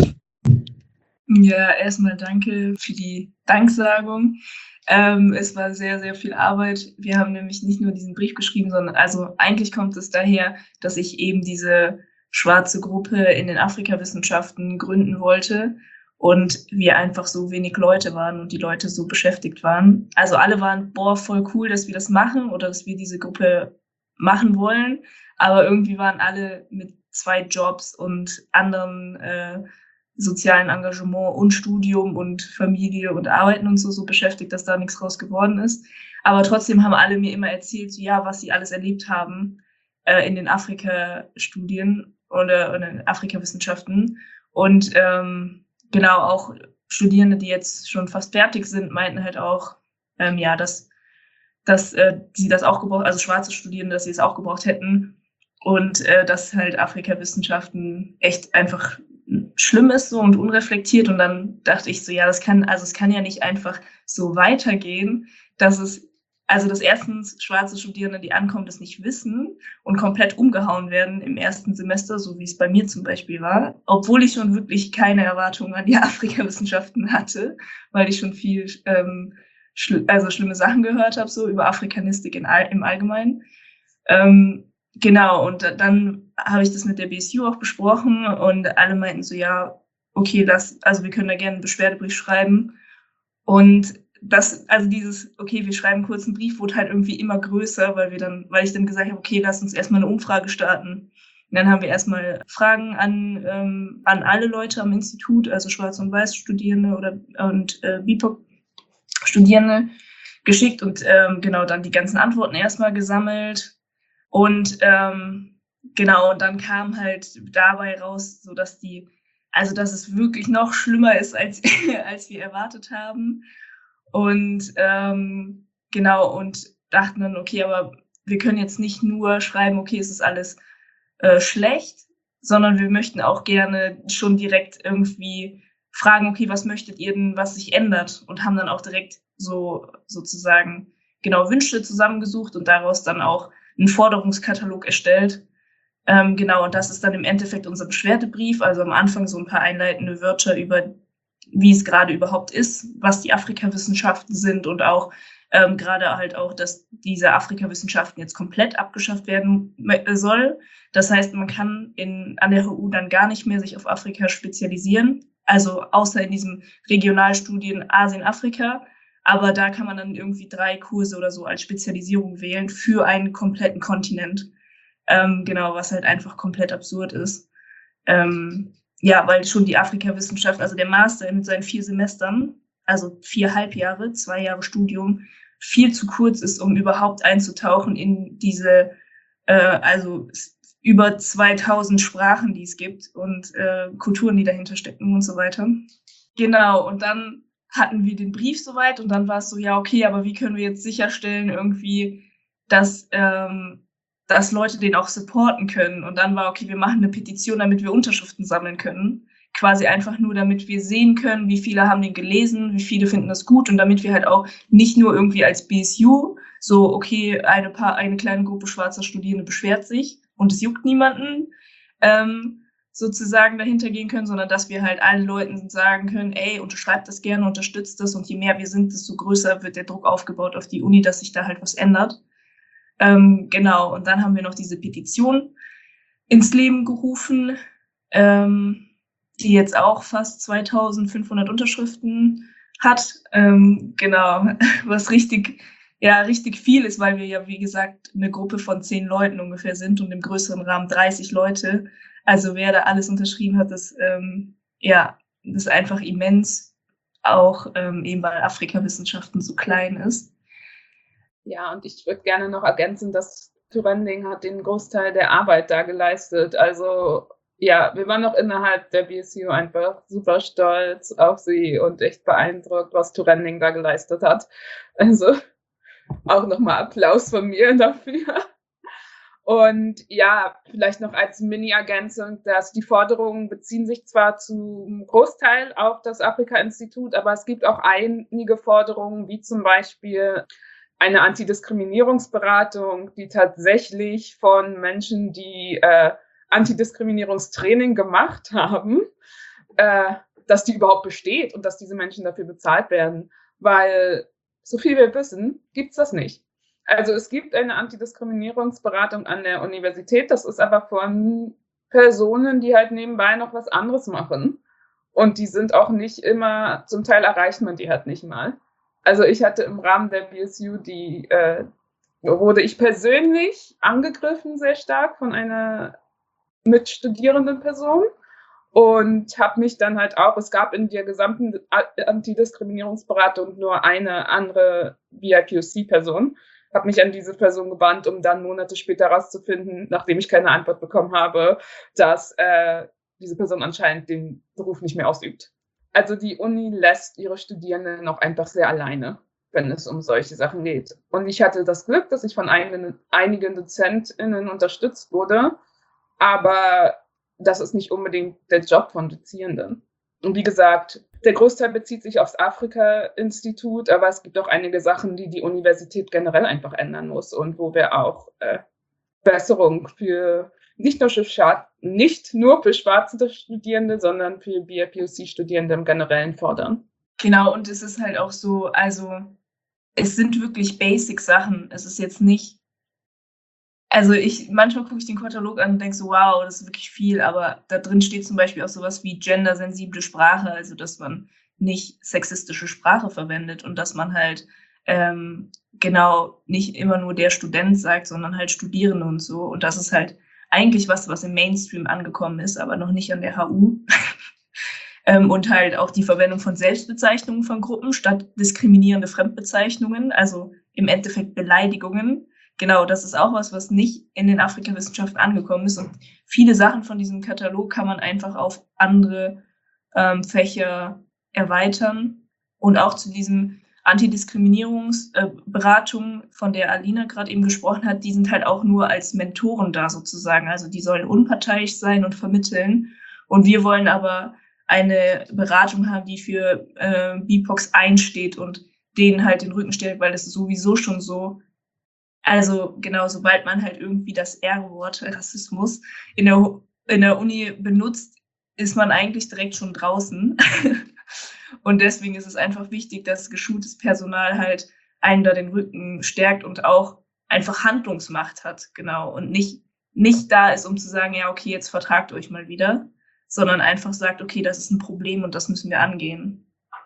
Ja, erstmal danke für die Danksagung. Ähm, es war sehr, sehr viel Arbeit. Wir haben nämlich nicht nur diesen Brief geschrieben, sondern also eigentlich kommt es daher, dass ich eben diese schwarze Gruppe in den Afrikawissenschaften gründen wollte und wir einfach so wenig Leute waren und die Leute so beschäftigt waren. Also alle waren, boah, voll cool, dass wir das machen oder dass wir diese Gruppe machen wollen, aber irgendwie waren alle mit zwei Jobs und anderen äh, sozialen Engagement und Studium und Familie und Arbeiten und so, so beschäftigt, dass da nichts draus geworden ist. Aber trotzdem haben alle mir immer erzählt, so, ja, was sie alles erlebt haben äh, in den Afrika-Studien oder, oder in Afrikawissenschaften. Und ähm, genau, auch Studierende, die jetzt schon fast fertig sind, meinten halt auch, ähm, ja, dass, dass äh, sie das auch gebraucht, also schwarze Studierende, dass sie es auch gebraucht hätten. Und äh, dass halt Afrikawissenschaften echt einfach schlimm ist so und unreflektiert. Und dann dachte ich so, ja, das kann, also es kann ja nicht einfach so weitergehen, dass es, also dass erstens schwarze Studierende, die ankommen, das nicht wissen und komplett umgehauen werden im ersten Semester, so wie es bei mir zum Beispiel war, obwohl ich schon wirklich keine Erwartungen an die Afrikawissenschaften hatte, weil ich schon viel, ähm, schl- also schlimme Sachen gehört habe, so über Afrikanistik in all- im Allgemeinen. Ähm, Genau, und dann habe ich das mit der B S U auch besprochen und alle meinten so, ja, okay, das, also wir können da gerne einen Beschwerdebrief schreiben. Und das, also dieses, okay, wir schreiben kurz einen Brief, wurde halt irgendwie immer größer, weil wir dann, weil ich dann gesagt habe, okay, lass uns erstmal eine Umfrage starten, Und dann haben wir erstmal Fragen an, ähm, an alle Leute am Institut, also Schwarz- und Weiß-Studierende oder und äh, B I P O C-Studierende geschickt und ähm, genau dann die ganzen Antworten erstmal gesammelt. Und ähm, genau, und dann kam halt dabei raus, so dass die, also dass es wirklich noch schlimmer ist, als, als wir erwartet haben. Und ähm, genau, und dachten dann, okay, aber wir können jetzt nicht nur schreiben, okay, es ist alles äh, schlecht, sondern wir möchten auch gerne schon direkt irgendwie fragen, okay, was möchtet ihr denn, was sich ändert? Und haben dann auch direkt so sozusagen genau Wünsche zusammengesucht und daraus dann auch einen Forderungskatalog erstellt. Ähm, genau, und das ist dann im Endeffekt unser Beschwerdebrief, also am Anfang so ein paar einleitende Wörter über, wie es gerade überhaupt ist, was die Afrikawissenschaften sind und auch ähm, gerade halt auch, dass diese Afrikawissenschaften jetzt komplett abgeschafft werden soll. Das heißt, man kann in, an der H U dann gar nicht mehr sich auf Afrika spezialisieren, also außer in diesem Regionalstudien Asien-Afrika. Aber da kann man dann irgendwie drei Kurse oder so als Spezialisierung wählen für einen kompletten Kontinent. Ähm, genau, was halt einfach komplett absurd ist. Ähm, ja, weil schon die Afrikawissenschaften, also der Master mit seinen vier Semestern, also vier Halbjahre, zwei Jahre Studium, viel zu kurz ist, um überhaupt einzutauchen in diese, äh, also über zweitausend Sprachen, die es gibt und äh, Kulturen, die dahinter stecken und so weiter. Genau, und dann hatten wir den Brief soweit und dann war es so, ja, okay, aber wie können wir jetzt sicherstellen irgendwie, dass, ähm, dass Leute den auch supporten können? Und dann war, okay, wir machen eine Petition, damit wir Unterschriften sammeln können. Quasi einfach nur, damit wir sehen können, wie viele haben den gelesen, wie viele finden das gut und damit wir halt auch nicht nur irgendwie als B S U so, okay, eine, paar, eine kleine Gruppe schwarzer Studierende beschwert sich und es juckt niemanden, ähm, sozusagen dahinter gehen können, sondern dass wir halt allen Leuten sagen können, ey, unterschreibt das gerne, unterstützt das und je mehr wir sind, desto größer wird der Druck aufgebaut auf die Uni, dass sich da halt was ändert. Ähm, genau, und dann haben wir noch diese Petition ins Leben gerufen, ähm, die jetzt auch fast zweitausendfünfhundert Unterschriften hat. Ähm, genau, was richtig, ja, richtig viel ist, weil wir ja, wie gesagt, eine Gruppe von zehn Leuten ungefähr sind und im größeren Rahmen dreißig Leute. Also wer da alles unterschrieben hat, das, ähm, ja, das ist einfach immens, auch ähm, eben weil Afrikawissenschaften so klein ist. Ja, und ich würde gerne noch ergänzen, dass Thurending hat den Großteil der Arbeit da geleistet. Also ja, wir waren noch innerhalb der B S U einfach super stolz auf sie und echt beeindruckt, was Thurending da geleistet hat. Also auch nochmal Applaus von mir dafür. Und ja, vielleicht noch als Mini-Ergänzung, dass die Forderungen beziehen sich zwar zum Großteil auf das Afrika-Institut, aber es gibt auch einige Forderungen, wie zum Beispiel eine Antidiskriminierungsberatung, die tatsächlich von Menschen, die äh, Antidiskriminierungstraining gemacht haben, äh, dass die überhaupt besteht und dass diese Menschen dafür bezahlt werden. Weil, so viel wir wissen, gibt's das nicht. Also es gibt eine Antidiskriminierungsberatung an der Universität, das ist aber von Personen, die halt nebenbei noch was anderes machen. Und die sind auch nicht immer, zum Teil erreicht man die halt nicht mal. Also ich hatte im Rahmen der B S U, die äh, wurde ich persönlich angegriffen sehr stark von einer mitstudierenden Person und habe mich dann halt auch, es gab in der gesamten Antidiskriminierungsberatung nur eine andere B I P O C-Person, habe mich an diese Person gewandt, um dann Monate später rauszufinden, nachdem ich keine Antwort bekommen habe, dass äh, diese Person anscheinend den Beruf nicht mehr ausübt. Also die Uni lässt ihre Studierenden noch einfach sehr alleine, wenn es um solche Sachen geht. Und ich hatte das Glück, dass ich von einigen, einigen DozentInnen unterstützt wurde, aber das ist nicht unbedingt der Job von Dozierenden. Und wie gesagt, der Großteil bezieht sich aufs Afrika-Institut, aber es gibt auch einige Sachen, die die Universität generell einfach ändern muss und wo wir auch äh, Besserung für nicht nur für, nicht nur für schwarze Studierende, sondern für B I P O C-Studierende im Generellen fordern. Genau, und es ist halt auch so, also es sind wirklich Basic-Sachen. Es ist jetzt nicht, also ich, manchmal gucke ich den Katalog an und denke so, wow, das ist wirklich viel, aber da drin steht zum Beispiel auch sowas wie gendersensible Sprache, also dass man nicht sexistische Sprache verwendet und dass man halt ähm, genau nicht immer nur der Student sagt, sondern halt Studierende und so. Und das ist halt eigentlich was, was im Mainstream angekommen ist, aber noch nicht an der H U. ähm, und halt auch die Verwendung von Selbstbezeichnungen von Gruppen statt diskriminierende Fremdbezeichnungen, also im Endeffekt Beleidigungen. Genau, das ist auch was, was nicht in den Afrikawissenschaften angekommen ist. Und viele Sachen von diesem Katalog kann man einfach auf andere ähm, Fächer erweitern. Und auch zu diesem Antidiskriminierungsberatung, äh, von der Alina gerade eben gesprochen hat, die sind halt auch nur als Mentoren da sozusagen. Also die sollen unparteiisch sein und vermitteln. Und wir wollen aber eine Beratung haben, die für äh, B I P O Cs einsteht und denen halt den Rücken stärkt, weil das ist sowieso schon so. Also genau, sobald man halt irgendwie das R-Wort Rassismus in der, in der Uni benutzt, ist man eigentlich direkt schon draußen. Und deswegen ist es einfach wichtig, dass geschultes Personal halt einen da den Rücken stärkt und auch einfach Handlungsmacht hat, genau. Und nicht, nicht da ist, um zu sagen, ja, okay, jetzt vertragt euch mal wieder, sondern einfach sagt, okay, das ist ein Problem und das müssen wir angehen.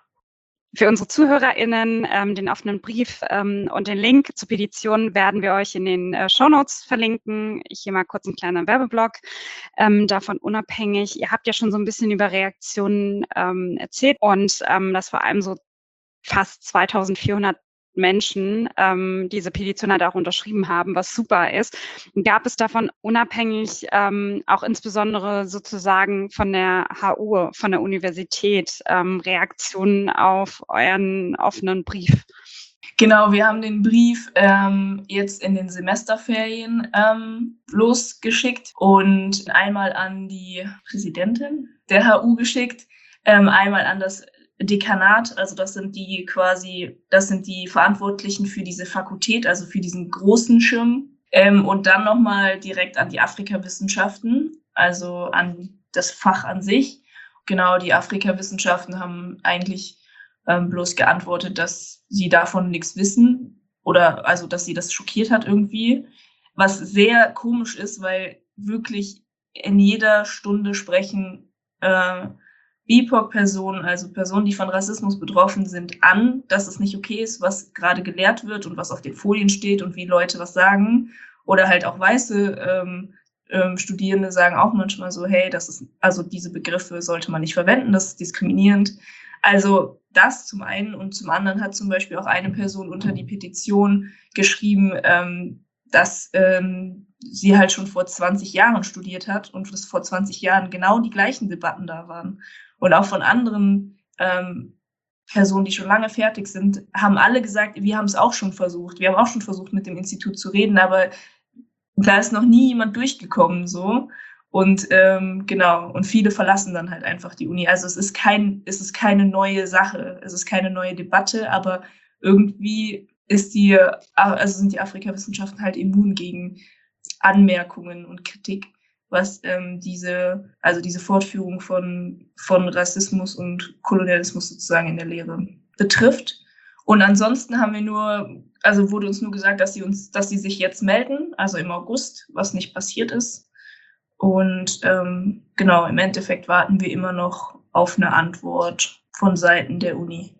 Für unsere ZuhörerInnen ähm, den offenen Brief ähm, und den Link zur Petition werden wir euch in den äh, Shownotes verlinken. Ich hier mal kurz einen kleinen Werbeblock. Ähm, davon unabhängig, ihr habt ja schon so ein bisschen über Reaktionen ähm, erzählt und ähm, dass vor allem so fast zweitausendvierhundert Menschen ähm, diese Petition halt auch unterschrieben haben, was super ist. Gab es davon unabhängig ähm, auch insbesondere sozusagen von der H U, von der Universität, ähm, Reaktionen auf euren offenen Brief? Genau, wir haben den Brief ähm, jetzt in den Semesterferien ähm, losgeschickt und einmal an die Präsidentin der H U geschickt, ähm, einmal an das Dekanat, also das sind die quasi, das sind die Verantwortlichen für diese Fakultät, also für diesen großen Schirm. Ähm, und dann nochmal direkt an die Afrikawissenschaften, also an das Fach an sich. Genau, die Afrikawissenschaften haben eigentlich ähm, bloß geantwortet, dass sie davon nichts wissen oder also, dass sie das schockiert hat irgendwie. Was sehr komisch ist, weil wirklich in jeder Stunde sprechen äh, B I P O C-Personen, also Personen, die von Rassismus betroffen sind, an, dass es nicht okay ist, was gerade gelehrt wird und was auf den Folien steht und wie Leute was sagen. Oder halt auch weiße ähm, ähm, Studierende sagen auch manchmal so, hey, das ist, also diese Begriffe sollte man nicht verwenden, das ist diskriminierend. Also das zum einen und zum anderen hat zum Beispiel auch eine Person unter die Petition geschrieben, ähm, dass ähm, sie halt schon vor zwanzig Jahren studiert hat und dass vor zwanzig Jahren genau die gleichen Debatten da waren. Und auch von anderen ähm, Personen, die schon lange fertig sind, haben alle gesagt, wir haben es auch schon versucht. Wir haben auch schon versucht, mit dem Institut zu reden, aber da ist noch nie jemand durchgekommen so. Und ähm, genau, und viele verlassen dann halt einfach die Uni. Also es ist kein, es ist keine neue Sache, es ist keine neue Debatte, aber irgendwie ist die, also sind die Afrikawissenschaften halt immun gegen Anmerkungen und Kritik, was ähm, diese, also diese Fortführung von, von Rassismus und Kolonialismus sozusagen in der Lehre betrifft. Und ansonsten haben wir nur, also wurde uns nur gesagt, dass sie uns, dass sie sich jetzt melden, also im August, was nicht passiert ist. Und ähm, genau, im Endeffekt warten wir immer noch auf eine Antwort von Seiten der Uni.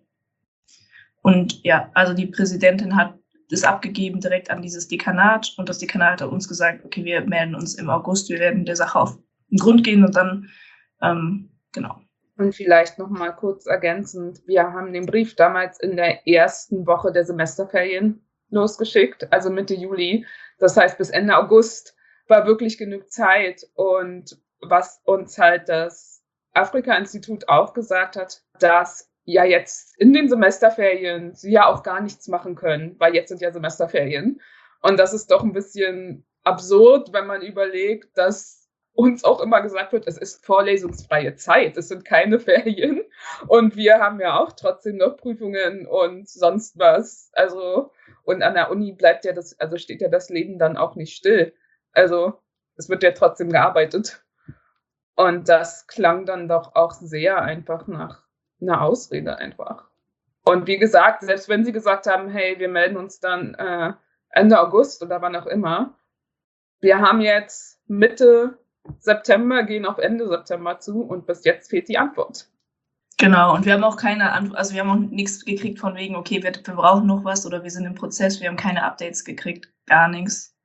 Und ja, also die Präsidentin hat das abgegeben direkt an dieses Dekanat und das Dekanat hat uns gesagt, okay, wir melden uns im August, wir werden der Sache auf den Grund gehen und dann, ähm, genau. Und vielleicht noch mal kurz ergänzend, wir haben den Brief damals in der ersten Woche der Semesterferien losgeschickt, also Mitte Juli. Das heißt, bis Ende August war wirklich genug Zeit. Und was uns halt das Afrika-Institut auch gesagt hat, dass ja jetzt in den Semesterferien sie ja auch gar nichts machen können, weil jetzt sind ja Semesterferien. Und das ist doch ein bisschen absurd, wenn man überlegt, dass uns auch immer gesagt wird, es ist vorlesungsfreie Zeit, es sind keine Ferien. Und wir haben ja auch trotzdem noch Prüfungen und sonst was. Also, und an der Uni bleibt ja das, also steht ja das Leben dann auch nicht still. Also, es wird ja trotzdem gearbeitet. Und das klang dann doch auch sehr einfach nach eine Ausrede einfach. Und wie gesagt, selbst wenn sie gesagt haben, hey, wir melden uns dann äh, Ende August oder wann auch immer, wir haben jetzt Mitte September, gehen auf Ende September zu und bis jetzt fehlt die Antwort. Genau, und wir haben auch keine Antwort, also wir haben auch nichts gekriegt von wegen, okay, wir, wir brauchen noch was oder wir sind im Prozess, wir haben keine Updates gekriegt, gar nichts.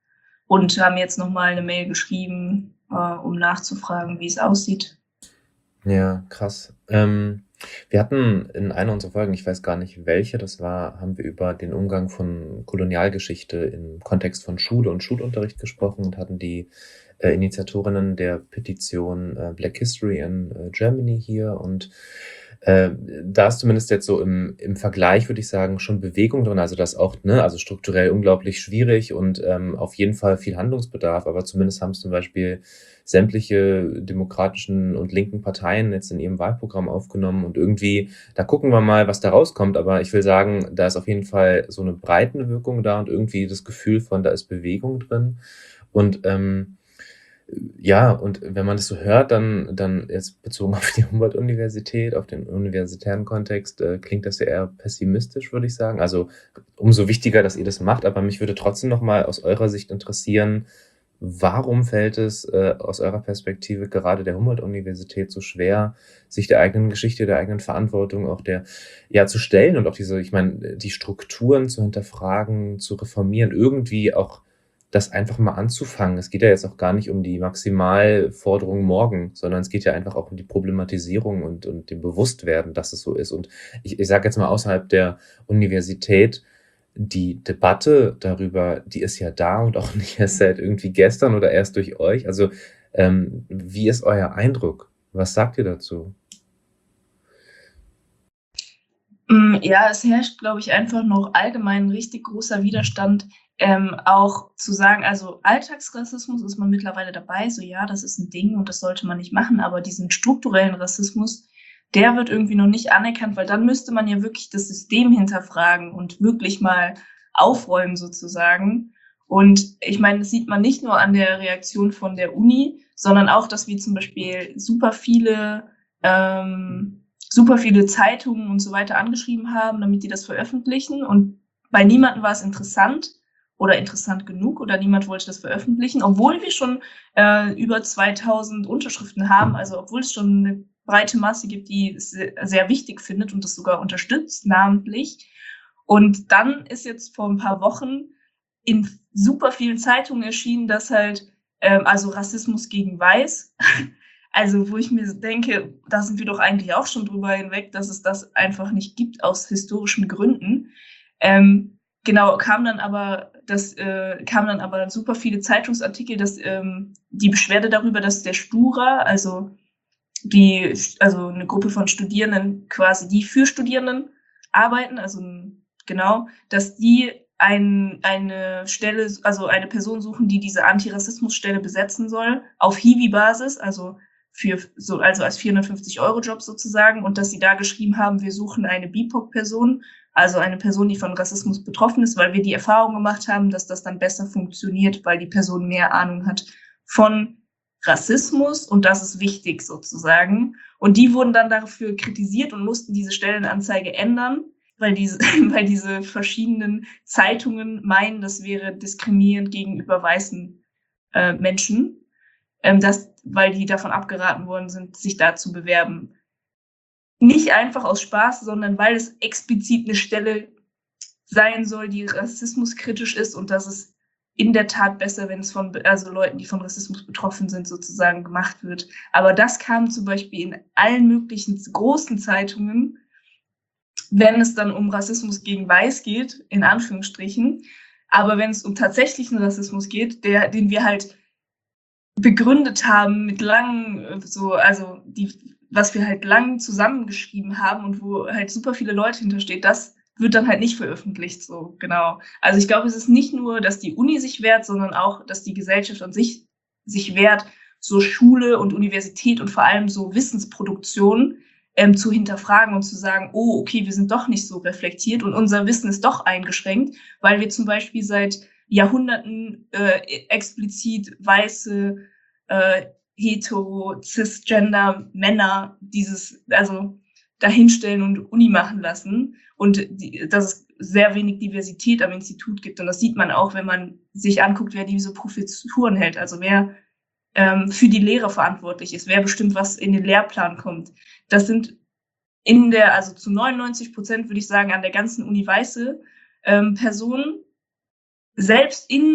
und haben jetzt nochmal eine Mail geschrieben, äh, um nachzufragen, wie es aussieht. Ja, krass. Ähm, wir hatten in einer unserer Folgen, ich weiß gar nicht welche das war, haben wir über den Umgang von Kolonialgeschichte im Kontext von Schule und Schulunterricht gesprochen und hatten die äh, Initiatorinnen der Petition äh, Black History in äh, Germany hier. Und äh, da ist zumindest jetzt so im, im Vergleich, würde ich sagen, schon Bewegung drin. Also das auch, ne, also strukturell unglaublich schwierig und ähm, auf jeden Fall viel Handlungsbedarf. Aber zumindest haben es zum Beispiel sämtliche demokratischen und linken Parteien jetzt in ihrem Wahlprogramm aufgenommen und irgendwie, da gucken wir mal, was da rauskommt. Aber ich will sagen, da ist auf jeden Fall so eine breite Wirkung da und irgendwie das Gefühl von, da ist Bewegung drin. Und ähm, ja, und wenn man das so hört, dann, dann jetzt bezogen auf die Humboldt-Universität, auf den universitären Kontext, äh, klingt das ja eher pessimistisch, würde ich sagen. Also umso wichtiger, dass ihr das macht, aber mich würde trotzdem nochmal aus eurer Sicht interessieren, warum fällt es äh, aus eurer Perspektive gerade der Humboldt-Universität so schwer, sich der eigenen Geschichte, der eigenen Verantwortung auch der, ja, zu stellen und auch diese, ich meine, die Strukturen zu hinterfragen, zu reformieren, irgendwie auch das einfach mal anzufangen. Es geht ja jetzt auch gar nicht um die Maximalforderung morgen, sondern es geht ja einfach auch um die Problematisierung und, und dem Bewusstwerden, dass es so ist. Und ich, ich sage jetzt mal außerhalb der Universität, die Debatte darüber, die ist ja da und auch nicht erst seit irgendwie gestern oder erst durch euch. Also ähm, wie ist euer Eindruck? Was sagt ihr dazu? Ja, es herrscht, glaube ich, einfach noch allgemein ein richtig großer Widerstand, ähm, auch zu sagen, also Alltagsrassismus ist man mittlerweile dabei, so ja, das ist ein Ding und das sollte man nicht machen, aber diesen strukturellen Rassismus, der wird irgendwie noch nicht anerkannt, weil dann müsste man ja wirklich das System hinterfragen und wirklich mal aufräumen sozusagen. Und ich meine, das sieht man nicht nur an der Reaktion von der Uni, sondern auch, dass wir zum Beispiel super viele ähm, super viele Zeitungen und so weiter angeschrieben haben, damit die das veröffentlichen. Und bei niemandem war es interessant oder interessant genug oder niemand wollte das veröffentlichen, obwohl wir schon äh, über zweitausend Unterschriften haben, also obwohl es schon eine breite Masse gibt, die es sehr, sehr wichtig findet und das sogar unterstützt, namentlich. Und dann ist jetzt vor ein paar Wochen in super vielen Zeitungen erschienen, dass halt, ähm, also Rassismus gegen Weiß, also wo ich mir denke, da sind wir doch eigentlich auch schon drüber hinweg, dass es das einfach nicht gibt aus historischen Gründen. Ähm, genau, kam dann aber das äh, kam dann aber super viele Zeitungsartikel, dass ähm, die Beschwerde darüber, dass der Stura, also die, also eine Gruppe von Studierenden quasi, die für Studierenden arbeiten, also genau, dass die ein, eine Stelle, also eine Person suchen, die diese Antirassismusstelle besetzen soll, auf Hiwi-Basis, also für so, also als vierhundertfünfzig-Euro-Job sozusagen, und dass sie da geschrieben haben, wir suchen eine B I P O C-Person, also eine Person, die von Rassismus betroffen ist, weil wir die Erfahrung gemacht haben, dass das dann besser funktioniert, weil die Person mehr Ahnung hat von Rassismus und das ist wichtig sozusagen. Und die wurden dann dafür kritisiert und mussten diese Stellenanzeige ändern, weil diese, weil diese verschiedenen Zeitungen meinen, das wäre diskriminierend gegenüber weißen äh, Menschen. Ähm, das, weil die davon abgeraten worden sind, sich da zu bewerben. Nicht einfach aus Spaß, sondern weil es explizit eine Stelle sein soll, die rassismuskritisch ist und dass es in der Tat besser, wenn es von also Leuten, die von Rassismus betroffen sind, sozusagen gemacht wird. Aber das kam zum Beispiel in allen möglichen großen Zeitungen, wenn es dann um Rassismus gegen Weiß geht, in Anführungsstrichen. Aber wenn es um tatsächlichen Rassismus geht, der, den wir halt begründet haben mit langen, so, also die, was wir halt lang zusammengeschrieben haben und wo halt super viele Leute hintersteht, das wird dann halt nicht veröffentlicht, so, genau. Also ich glaube, es ist nicht nur, dass die Uni sich wehrt, sondern auch, dass die Gesellschaft an sich sich wehrt, so Schule und Universität und vor allem so Wissensproduktion ähm, zu hinterfragen und zu sagen, oh, okay, wir sind doch nicht so reflektiert und unser Wissen ist doch eingeschränkt, weil wir zum Beispiel seit Jahrhunderten äh, explizit weiße, äh, hetero, cisgender Männer dieses, also dahinstellen und Uni machen lassen und die, dass es sehr wenig Diversität am Institut gibt. Und das sieht man auch, wenn man sich anguckt, wer diese Professuren hält, also wer ähm, für die Lehre verantwortlich ist, wer bestimmt, was in den Lehrplan kommt. Das sind in der, also zu neunundneunzig Prozent würde ich sagen, an der ganzen Uni weiße ähm, Personen. Selbst in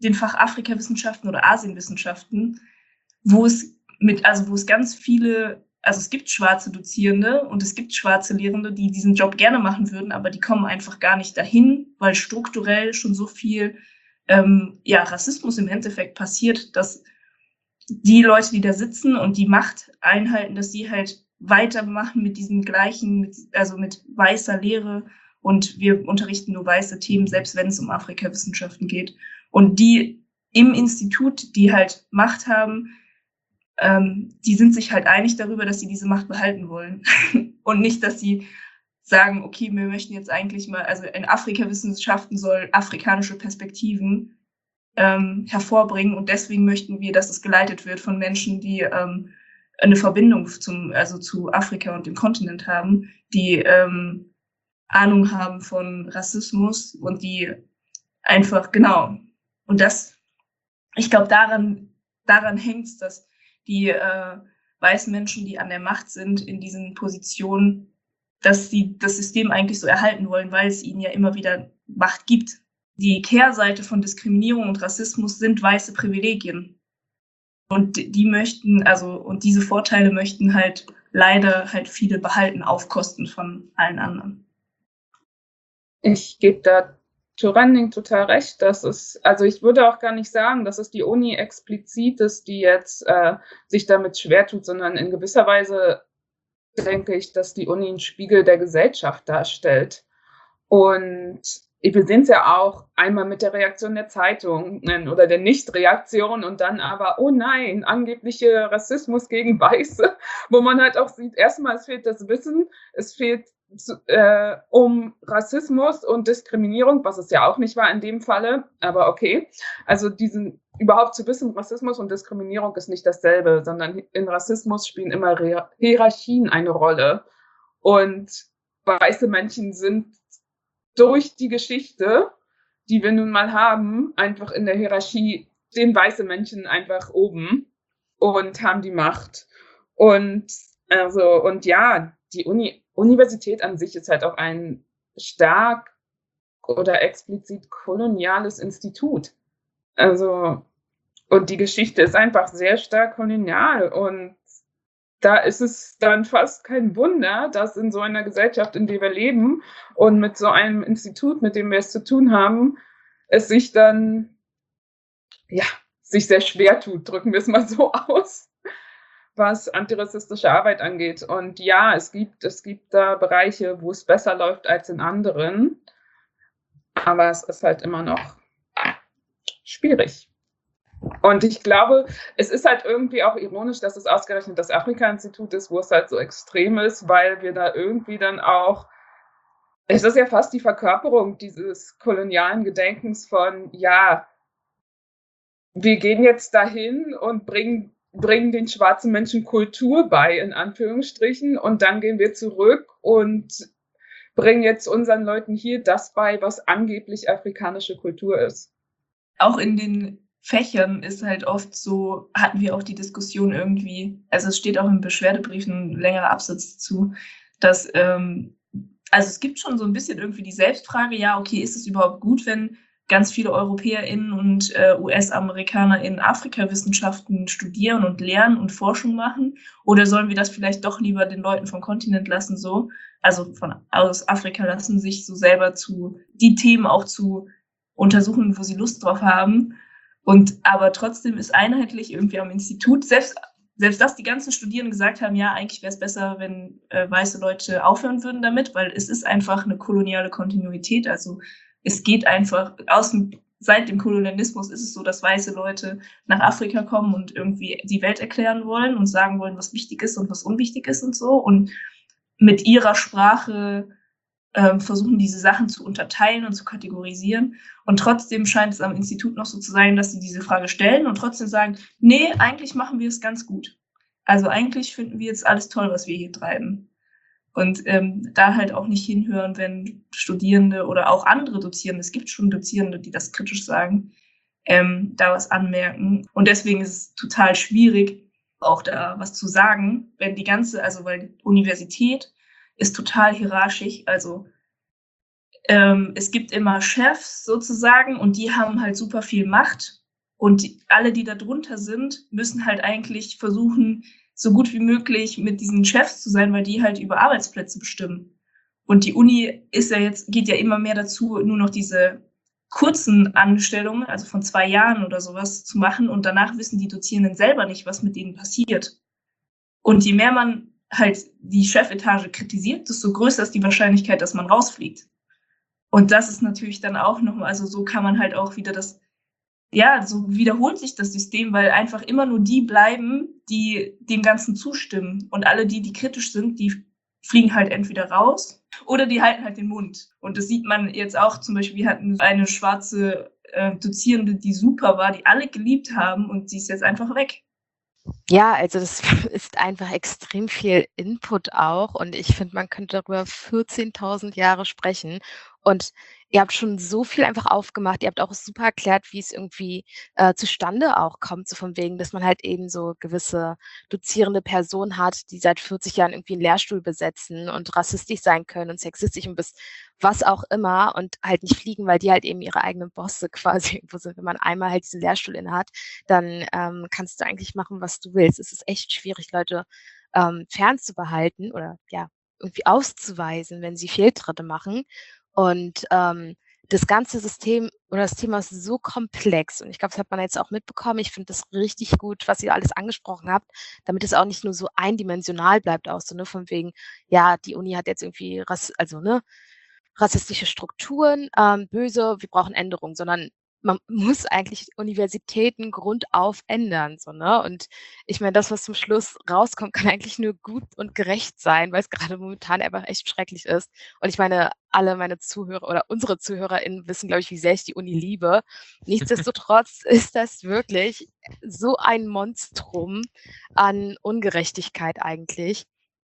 den Fach Afrikawissenschaften oder Asienwissenschaften, wo es mit, also wo es ganz viele, also es gibt schwarze Dozierende und es gibt schwarze Lehrende, die diesen Job gerne machen würden, aber die kommen einfach gar nicht dahin, weil strukturell schon so viel ähm, ja, Rassismus im Endeffekt passiert, dass die Leute, die da sitzen und die Macht einhalten, dass sie halt weitermachen mit diesem gleichen, mit, also mit weißer Lehre, und wir unterrichten nur weiße Themen, selbst wenn es um Afrikawissenschaften geht. Und die im Institut, die halt Macht haben, ähm, die sind sich halt einig darüber, dass sie diese Macht behalten wollen. Und nicht, dass sie sagen, okay, wir möchten jetzt eigentlich mal, also in Afrikawissenschaften soll afrikanische Perspektiven ähm, hervorbringen, und deswegen möchten wir, dass es geleitet wird von Menschen, die ähm, eine Verbindung zum, also zu Afrika und dem Kontinent haben, die ähm, Ahnung haben von Rassismus und die einfach, genau. Und das, ich glaube, daran, daran hängt es, dass die äh, weißen Menschen, die an der Macht sind, in diesen Positionen, dass sie das System eigentlich so erhalten wollen, weil es ihnen ja immer wieder Macht gibt. Die Kehrseite von Diskriminierung und Rassismus sind weiße Privilegien. Und die möchten, also, und diese Vorteile möchten halt leider halt viele behalten auf Kosten von allen anderen. Ich gebe da Thorending total recht, dass es, also ich würde auch gar nicht sagen, dass es die Uni explizit ist, die jetzt äh, sich damit schwer tut, sondern in gewisser Weise denke ich, dass die Uni einen Spiegel der Gesellschaft darstellt. Und wir sehen es ja auch einmal mit der Reaktion der Zeitungen oder der Nichtreaktion und dann aber, oh nein, angebliche Rassismus gegen Weiße, wo man halt auch sieht, erstmal, es fehlt das Wissen, es fehlt zu, äh, um Rassismus und Diskriminierung, was es ja auch nicht war in dem Falle, aber okay. Also diesen überhaupt zu wissen, Rassismus und Diskriminierung ist nicht dasselbe, sondern in Rassismus spielen immer Re- Hierarchien eine Rolle. Und weiße Menschen sind durch die Geschichte, die wir nun mal haben, einfach in der Hierarchie, stehen weiße Menschen einfach oben und haben die Macht. Und also, und ja, die Uni, Universität an sich ist halt auch ein stark oder explizit koloniales Institut. Also, und die Geschichte ist einfach sehr stark kolonial. Und da ist es dann fast kein Wunder, dass in so einer Gesellschaft, in der wir leben und mit so einem Institut, mit dem wir es zu tun haben, es sich dann, ja, sich sehr schwer tut, drücken wir es mal so aus, was antirassistische Arbeit angeht. Und ja, es gibt, es gibt da Bereiche, wo es besser läuft als in anderen, aber es ist halt immer noch schwierig. Und ich glaube, es ist halt irgendwie auch ironisch, dass es ausgerechnet das Afrika-Institut ist, wo es halt so extrem ist, weil wir da irgendwie dann auch, es ist ja fast die Verkörperung dieses kolonialen Gedenkens von, ja, wir gehen jetzt dahin und bringen bringen den schwarzen Menschen Kultur bei, in Anführungsstrichen, und dann gehen wir zurück und bringen jetzt unseren Leuten hier das bei, was angeblich afrikanische Kultur ist. Auch in den Fächern ist halt oft so, hatten wir auch die Diskussion irgendwie, also es steht auch im Beschwerdebrief ein längerer Absatz zu, dass, ähm, also es gibt schon so ein bisschen irgendwie die Selbstfrage, ja, okay, ist es überhaupt gut, wenn ganz viele EuropäerInnen und äh, U S-Amerikaner in Afrikawissenschaften studieren und lernen und Forschung machen? Oder sollen wir das vielleicht doch lieber den Leuten vom Kontinent lassen, so, also von aus Afrika lassen, sich so selber zu, die Themen auch zu untersuchen, wo sie Lust drauf haben? Und aber trotzdem ist einheitlich irgendwie am Institut, selbst, selbst dass die ganzen Studierenden gesagt haben, ja, eigentlich wäre es besser, wenn äh, weiße Leute aufhören würden damit, weil es ist einfach eine koloniale Kontinuität, also es geht einfach, aus dem, seit dem Kolonialismus ist es so, dass weiße Leute nach Afrika kommen und irgendwie die Welt erklären wollen und sagen wollen, was wichtig ist und was unwichtig ist und so. Und mit ihrer Sprache ähm, versuchen, diese Sachen zu unterteilen und zu kategorisieren. Und trotzdem scheint es am Institut noch so zu sein, dass sie diese Frage stellen und trotzdem sagen, nee, eigentlich machen wir es ganz gut. Also eigentlich finden wir jetzt alles toll, was wir hier treiben. Und ähm, da halt auch nicht hinhören, wenn Studierende oder auch andere Dozierende, es gibt schon Dozierende, die das kritisch sagen, ähm, da was anmerken. Und deswegen ist es total schwierig, auch da was zu sagen, wenn die ganze, also weil die Universität ist total hierarchisch, also ähm, es gibt immer Chefs sozusagen und die haben halt super viel Macht. Und die, alle, die da drunter sind, müssen halt eigentlich versuchen, so gut wie möglich mit diesen Chefs zu sein, weil die halt über Arbeitsplätze bestimmen. Und die Uni ist ja jetzt, geht ja immer mehr dazu, nur noch diese kurzen Anstellungen, also von zwei Jahren oder sowas, zu machen. Und danach wissen die Dozierenden selber nicht, was mit denen passiert. Und je mehr man halt die Chefetage kritisiert, desto größer ist die Wahrscheinlichkeit, dass man rausfliegt. Und das ist natürlich dann auch nochmal, also so kann man halt auch wieder das, ja, so wiederholt sich das System, weil einfach immer nur die bleiben, die dem Ganzen zustimmen. Und alle die, die kritisch sind, die fliegen halt entweder raus oder die halten halt den Mund. Und das sieht man jetzt auch zum Beispiel, wir hatten eine schwarze äh, Dozierende, die super war, die alle geliebt haben und sie ist jetzt einfach weg. Ja, also das ist einfach extrem viel Input auch und ich finde, man könnte darüber vierzehntausend Jahre sprechen und ihr habt schon so viel einfach aufgemacht. Ihr habt auch super erklärt, wie es irgendwie äh, zustande auch kommt, so von wegen, dass man halt eben so gewisse dozierende Personen hat, die seit vierzig Jahren irgendwie einen Lehrstuhl besetzen und rassistisch sein können und sexistisch und bis was auch immer und halt nicht fliegen, weil die halt eben ihre eigenen Bosse quasi irgendwo sind. Wenn man einmal halt diesen Lehrstuhl innehat, dann ähm, kannst du eigentlich machen, was du willst. Es ist echt schwierig, Leute ähm, fernzubehalten oder ja, irgendwie auszuweisen, wenn sie Fehltritte machen. Und ähm, das ganze System oder das Thema ist so komplex und ich glaube, das hat man jetzt auch mitbekommen. Ich finde das richtig gut, was ihr alles angesprochen habt, damit es auch nicht nur so eindimensional bleibt, auch so, ne, von wegen, ja, die Uni hat jetzt irgendwie, Rass also, ne, rassistische Strukturen, ähm, böse, wir brauchen Änderungen, sondern man muss eigentlich Universitäten grundauf ändern, so, ne? Und ich meine, das, was zum Schluss rauskommt, kann eigentlich nur gut und gerecht sein, weil es gerade momentan einfach echt schrecklich ist. Und ich meine, alle meine Zuhörer oder unsere ZuhörerInnen wissen, glaube ich, wie sehr ich die Uni liebe. Nichtsdestotrotz ist das wirklich so ein Monstrum an Ungerechtigkeit eigentlich.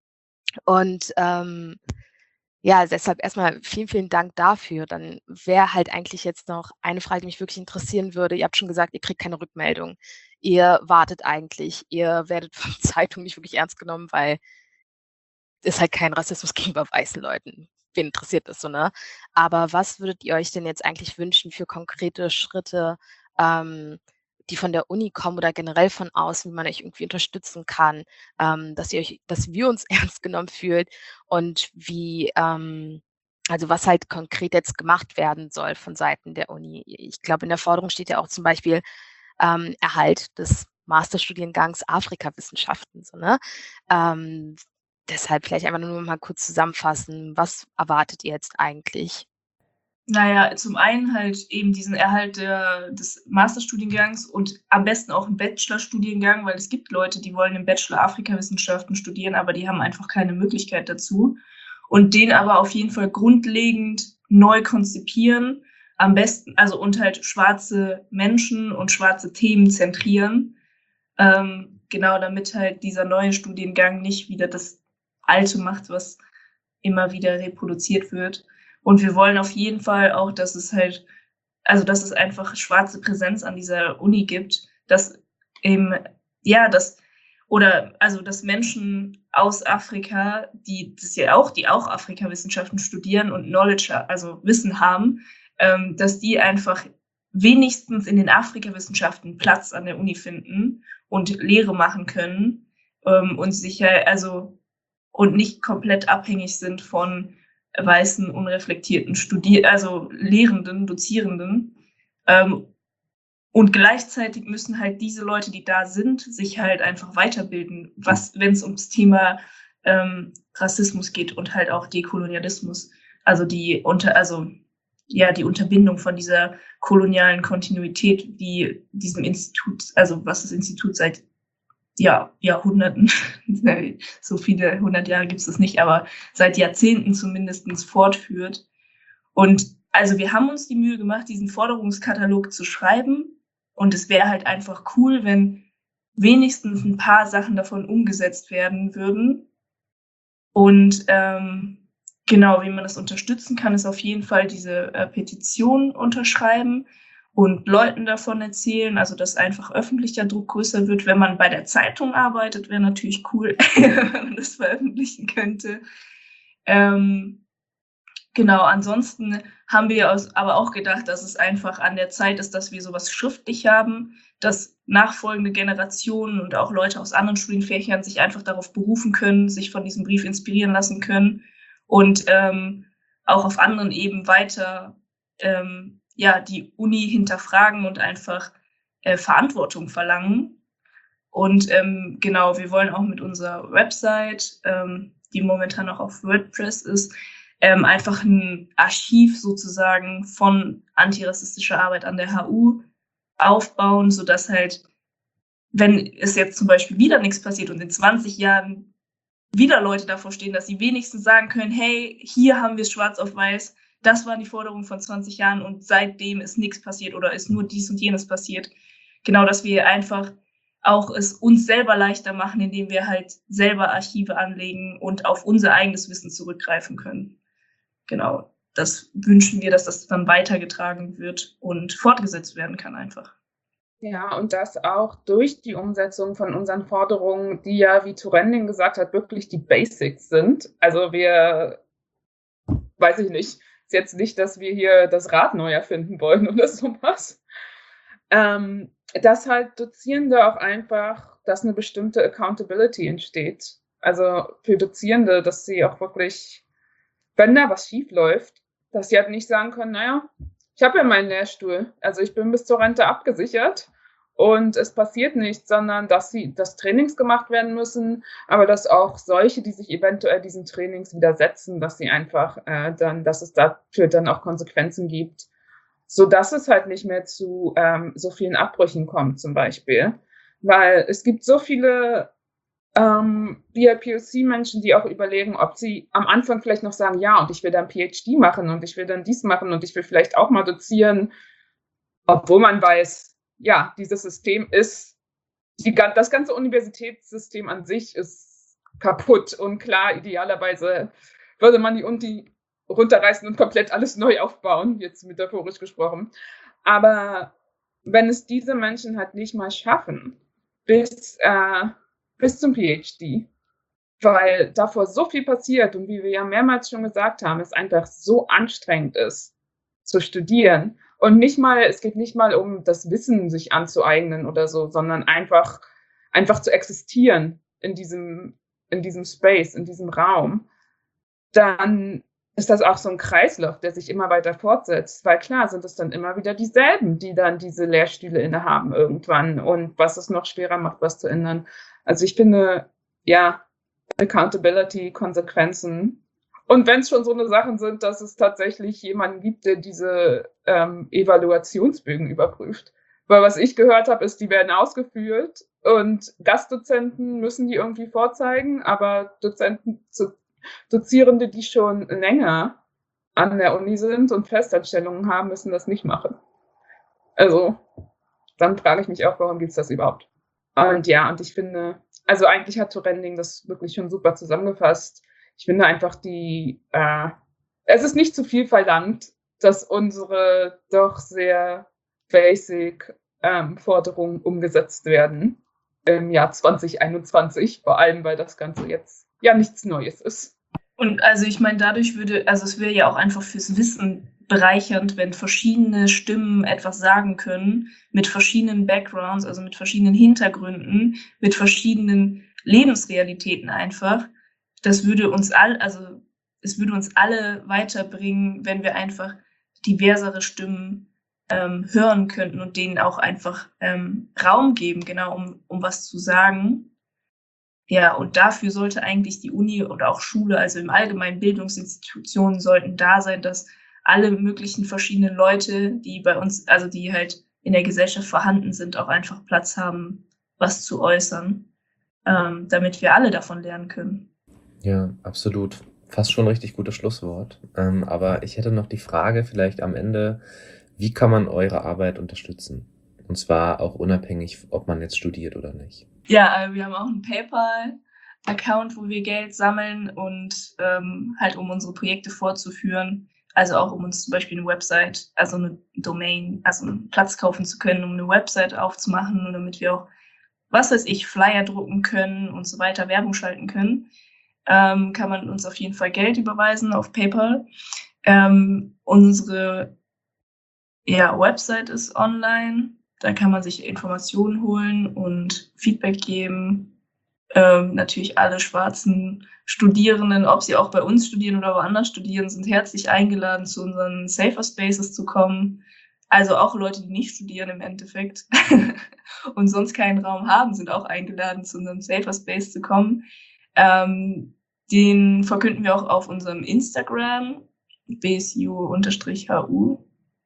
Und ähm, ja, deshalb erstmal vielen, vielen Dank dafür. Dann wäre halt eigentlich jetzt noch eine Frage, die mich wirklich interessieren würde. Ihr habt schon gesagt, ihr kriegt keine Rückmeldung. Ihr wartet eigentlich. Ihr werdet von Zeitungen nicht wirklich ernst genommen, weil es halt kein Rassismus gegenüber weißen Leuten. Wen interessiert das so, ne? Aber was würdet ihr euch denn jetzt eigentlich wünschen für konkrete Schritte, ähm, die von der Uni kommen oder generell von außen, wie man euch irgendwie unterstützen kann, ähm, dass ihr euch, dass wir uns ernst genommen fühlt und wie, ähm, also was halt konkret jetzt gemacht werden soll von Seiten der Uni. Ich glaube, in der Forderung steht ja auch zum Beispiel ähm, Erhalt des Masterstudiengangs Afrikawissenschaften, so, ne? Ähm, deshalb vielleicht einfach nur mal kurz zusammenfassen, was erwartet ihr jetzt eigentlich? Naja, zum einen halt eben diesen Erhalt der, des Masterstudiengangs und am besten auch einen Bachelorstudiengang, weil es gibt Leute, die wollen im Bachelor Afrikawissenschaften studieren, aber die haben einfach keine Möglichkeit dazu. Und den aber auf jeden Fall grundlegend neu konzipieren, am besten, also und halt schwarze Menschen und schwarze Themen zentrieren. Ähm, genau, damit halt dieser neue Studiengang nicht wieder das Alte macht, was immer wieder reproduziert wird. Und wir wollen auf jeden Fall auch, dass es halt, also dass es einfach schwarze Präsenz an dieser Uni gibt, dass eben, ja, dass, oder also dass Menschen aus Afrika, die das ja auch, die auch Afrikawissenschaften studieren und Knowledge, also Wissen haben, ähm, dass die einfach wenigstens in den Afrikawissenschaften Platz an der Uni finden und Lehre machen können ähm, und sicher, also und nicht komplett abhängig sind von weißen, unreflektierten Studier also Lehrenden, Dozierenden. Ähm, und gleichzeitig müssen halt diese Leute, die da sind, sich halt einfach weiterbilden, was, wenn es ums Thema ähm, Rassismus geht und halt auch Dekolonialismus. Also die unter, also ja, die Unterbindung von dieser kolonialen Kontinuität, die diesem Institut, also was das Institut seit ja, Jahrhunderten, so viele hundert Jahre gibt es das nicht, aber seit Jahrzehnten zumindest fortführt. Und also wir haben uns die Mühe gemacht, diesen Forderungskatalog zu schreiben und es wäre halt einfach cool, wenn wenigstens ein paar Sachen davon umgesetzt werden würden. Und ähm, genau, wie man das unterstützen kann, ist auf jeden Fall diese äh, Petition unterschreiben und Leuten davon erzählen, also dass einfach öffentlicher Druck größer wird. Wenn man bei der Zeitung arbeitet, wäre natürlich cool, wenn man das veröffentlichen könnte. Ähm, Genau, ansonsten haben wir aus, aber auch gedacht, dass es einfach an der Zeit ist, dass wir sowas schriftlich haben, dass nachfolgende Generationen und auch Leute aus anderen Studienfächern sich einfach darauf berufen können, sich von diesem Brief inspirieren lassen können und ähm, auch auf anderen Ebenen weiter ähm, ja, die Uni hinterfragen und einfach äh, Verantwortung verlangen. Und ähm, genau, wir wollen auch mit unserer Website, ähm, die momentan noch auf WordPress ist, ähm, einfach ein Archiv sozusagen von antirassistischer Arbeit an der H U aufbauen, sodass halt, wenn es jetzt zum Beispiel wieder nichts passiert und in zwanzig Jahren wieder Leute davor stehen, dass sie wenigstens sagen können, hey, hier haben wir es schwarz auf weiß, das waren die Forderungen von zwanzig Jahren und seitdem ist nichts passiert oder ist nur dies und jenes passiert. Genau, dass wir einfach auch es uns selber leichter machen, indem wir halt selber Archive anlegen und auf unser eigenes Wissen zurückgreifen können. Genau, das wünschen wir, dass das dann weitergetragen wird und fortgesetzt werden kann einfach. Ja, und das auch durch die Umsetzung von unseren Forderungen, die ja, wie Thorending gesagt hat, wirklich die Basics sind. Also wir, weiß ich nicht, ist jetzt nicht, dass wir hier das Rad neu erfinden wollen oder sowas. Ähm, dass halt Dozierende auch einfach, dass eine bestimmte Accountability entsteht. Also für Dozierende, dass sie auch wirklich, wenn da was schief läuft, dass sie halt nicht sagen können, naja, ich habe ja meinen Lehrstuhl, also ich bin bis zur Rente abgesichert und es passiert nichts, sondern dass sie, dass Trainings gemacht werden müssen, aber dass auch solche, die sich eventuell diesen Trainings widersetzen, dass sie einfach äh, dann, dass es dafür dann auch Konsequenzen gibt, so dass es halt nicht mehr zu ähm, so vielen Abbrüchen kommt zum Beispiel, weil es gibt so viele ähm, B I P O C-Menschen, die auch überlegen, ob sie am Anfang vielleicht noch sagen, ja, und ich will dann P H D machen und ich will dann dies machen und ich will vielleicht auch mal dozieren, obwohl man weiß, ja, dieses System ist, die, das ganze Universitätssystem an sich ist kaputt und klar, idealerweise würde man die Uni runterreißen und komplett alles neu aufbauen, jetzt metaphorisch gesprochen. Aber wenn es diese Menschen halt nicht mal schaffen, bis, äh, bis zum P H D, weil davor so viel passiert und wie wir ja mehrmals schon gesagt haben, es einfach so anstrengend ist, zu studieren und nicht mal, es geht nicht mal um das Wissen sich anzueignen oder so, sondern einfach, einfach zu existieren in diesem, in diesem Space, in diesem Raum, dann ist das auch so ein Kreislauf, der sich immer weiter fortsetzt, weil klar sind es dann immer wieder dieselben, die dann diese Lehrstühle innehaben irgendwann und was es noch schwerer macht, was zu ändern. Also ich finde, ja, Accountability, Konsequenzen. Und wenn es schon so eine Sachen sind, dass es tatsächlich jemanden gibt, der diese ähm, Evaluationsbögen überprüft. Weil was ich gehört habe, ist, die werden ausgefüllt und Gastdozenten müssen die irgendwie vorzeigen, aber Dozenten, Dozierende, die schon länger an der Uni sind und Festanstellungen haben, müssen das nicht machen. Also, dann frage ich mich auch, warum gibt es das überhaupt? Und ja, und ich finde, also eigentlich hat Thorending das wirklich schon super zusammengefasst. Ich finde einfach die, äh, es ist nicht zu viel verlangt, dass unsere doch sehr basic ähm, Forderungen umgesetzt werden im Jahr zwanzig einundzwanzig, vor allem, weil das Ganze jetzt ja nichts Neues ist. Und also ich meine, dadurch würde, also es wäre ja auch einfach fürs Wissen bereichernd, wenn verschiedene Stimmen etwas sagen können, mit verschiedenen Backgrounds, also mit verschiedenen Hintergründen, mit verschiedenen Lebensrealitäten einfach. Das würde uns all, also es würde uns alle weiterbringen, wenn wir einfach diversere Stimmen ähm, hören könnten und denen auch einfach ähm, Raum geben, genau, um, um was zu sagen. Ja, und dafür sollte eigentlich die Uni oder auch Schule, also im Allgemeinen Bildungsinstitutionen sollten da sein, dass alle möglichen verschiedenen Leute, die bei uns, also die halt in der Gesellschaft vorhanden sind, auch einfach Platz haben, was zu äußern, ähm, damit wir alle davon lernen können. Ja, absolut. Fast schon ein richtig gutes Schlusswort. Ähm, aber ich hätte noch die Frage vielleicht am Ende, wie kann man eure Arbeit unterstützen? Und zwar auch unabhängig, ob man jetzt studiert oder nicht. Ja, wir haben auch einen PayPal-Account, wo wir Geld sammeln und ähm, halt um unsere Projekte fortzuführen. Also auch um uns zum Beispiel eine Website, also eine Domain, also einen Platz kaufen zu können, um eine Website aufzumachen und damit wir auch, was weiß ich, Flyer drucken können und so weiter, Werbung schalten können, ähm, kann man uns auf jeden Fall Geld überweisen auf PayPal. Ähm, unsere ja, Website ist online. Da kann man sich Informationen holen und Feedback geben. Ähm, natürlich alle schwarzen Studierenden, ob sie auch bei uns studieren oder woanders studieren, sind herzlich eingeladen, zu unseren Safer Spaces zu kommen. Also auch Leute, die nicht studieren im Endeffekt und sonst keinen Raum haben, sind auch eingeladen, zu unserem Safer Space zu kommen. Ähm, den verkünden wir auch auf unserem Instagram, B S U-H U.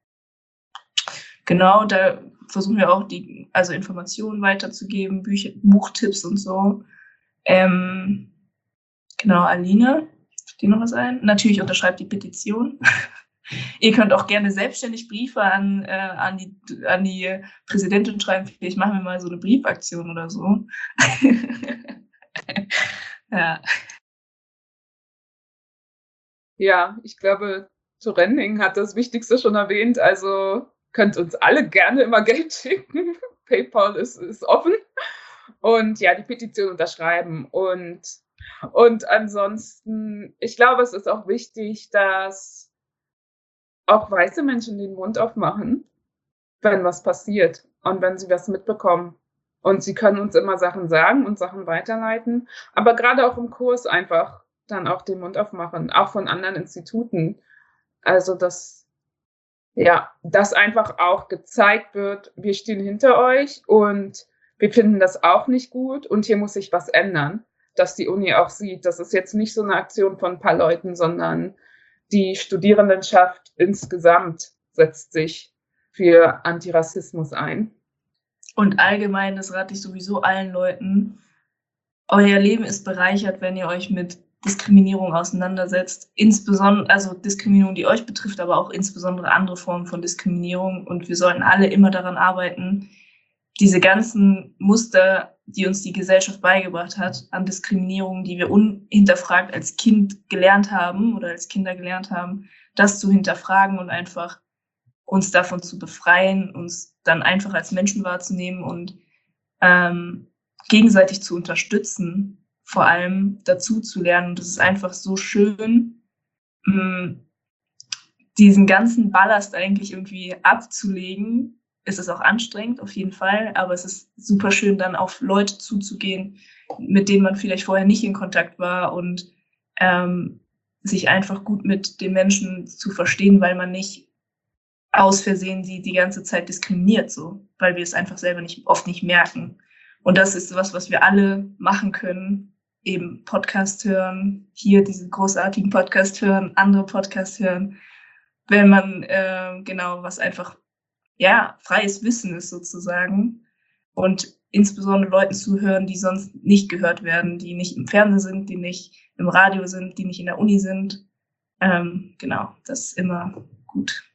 Genau, da versuchen wir auch die also Informationen weiterzugeben, Bücher, Buchtipps und so. Ähm, genau, Aline, fällt dir noch was ein? Natürlich unterschreibt die Petition. Ihr könnt auch gerne selbstständig Briefe an, äh, an, die, an die Präsidentin schreiben. Vielleicht machen wir mal so eine Briefaktion oder so. Ja. Ja, ich glaube, Torending hat das Wichtigste schon erwähnt. Also könnt uns alle gerne immer Geld schicken. PayPal ist, ist offen. Und ja, die Petition unterschreiben. Und, und ansonsten, ich glaube, es ist auch wichtig, dass auch weiße Menschen den Mund aufmachen, wenn was passiert und wenn sie was mitbekommen. Und sie können uns immer Sachen sagen und Sachen weiterleiten. Aber gerade auch im Kurs einfach dann auch den Mund aufmachen, auch von anderen Instituten. Also, dass, ja, dass einfach auch gezeigt wird, wir stehen hinter euch und wir finden das auch nicht gut und hier muss sich was ändern. Dass die Uni auch sieht, das ist jetzt nicht so eine Aktion von ein paar Leuten, sondern die Studierendenschaft insgesamt setzt sich für Antirassismus ein. Und allgemein, das rate ich sowieso allen Leuten, euer Leben ist bereichert, wenn ihr euch mit Diskriminierung auseinandersetzt. Insbesondere, also Diskriminierung, die euch betrifft, aber auch insbesondere andere Formen von Diskriminierung. Und wir sollten alle immer daran arbeiten, diese ganzen Muster, die uns die Gesellschaft beigebracht hat, an Diskriminierung, die wir unhinterfragt als Kind gelernt haben oder als Kinder gelernt haben, das zu hinterfragen und einfach uns davon zu befreien, uns dann einfach als Menschen wahrzunehmen und ähm, gegenseitig zu unterstützen, vor allem dazu zu lernen. Und es ist einfach so schön, mh, diesen ganzen Ballast eigentlich irgendwie abzulegen. Es ist auch anstrengend, auf jeden Fall, aber es ist super schön, dann auf Leute zuzugehen, mit denen man vielleicht vorher nicht in Kontakt war und ähm, sich einfach gut mit den Menschen zu verstehen, weil man nicht aus Versehen sie die ganze Zeit diskriminiert, so, weil wir es einfach selber nicht, oft nicht merken. Und das ist was, was wir alle machen können, eben Podcast hören, hier diesen großartigen Podcast hören, andere Podcast hören, wenn man äh, genau was einfach, ja, freies Wissen ist sozusagen und insbesondere Leuten zuhören, die sonst nicht gehört werden, die nicht im Fernsehen sind, die nicht im Radio sind, die nicht in der Uni sind. Ähm, genau, das ist immer gut.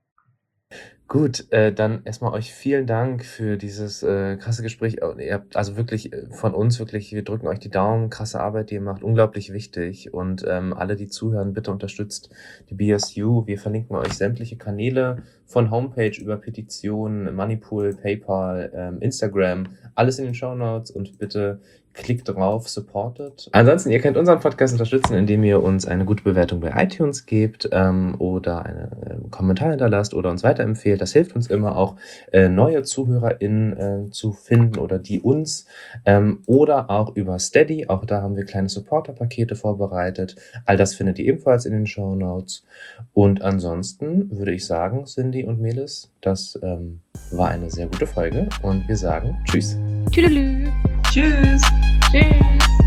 Gut, äh, dann erstmal euch vielen Dank für dieses äh, krasse Gespräch. Oh, ihr habt also wirklich äh, von uns wirklich, wir drücken euch die Daumen, krasse Arbeit, die ihr macht, unglaublich wichtig. Und ähm, alle, die zuhören, bitte unterstützt die B S U. Wir verlinken euch sämtliche Kanäle von Homepage über Petitionen, Moneypool, PayPal, ähm, Instagram, alles in den Shownotes und bitte klickt drauf, supportet. Ansonsten, ihr könnt unseren Podcast unterstützen, indem ihr uns eine gute Bewertung bei iTunes gebt ähm, oder einen äh, Kommentar hinterlasst oder uns weiterempfehlt. Das hilft uns immer auch, äh, neue ZuhörerInnen äh, zu finden oder die uns ähm, oder auch über Steady. Auch da haben wir kleine Supporter-Pakete vorbereitet. All das findet ihr ebenfalls in den Shownotes. Und ansonsten würde ich sagen, Cindy und Melis, das ähm, war eine sehr gute Folge und wir sagen Tschüss. Tschüdelü. Tschüss. Tschüss.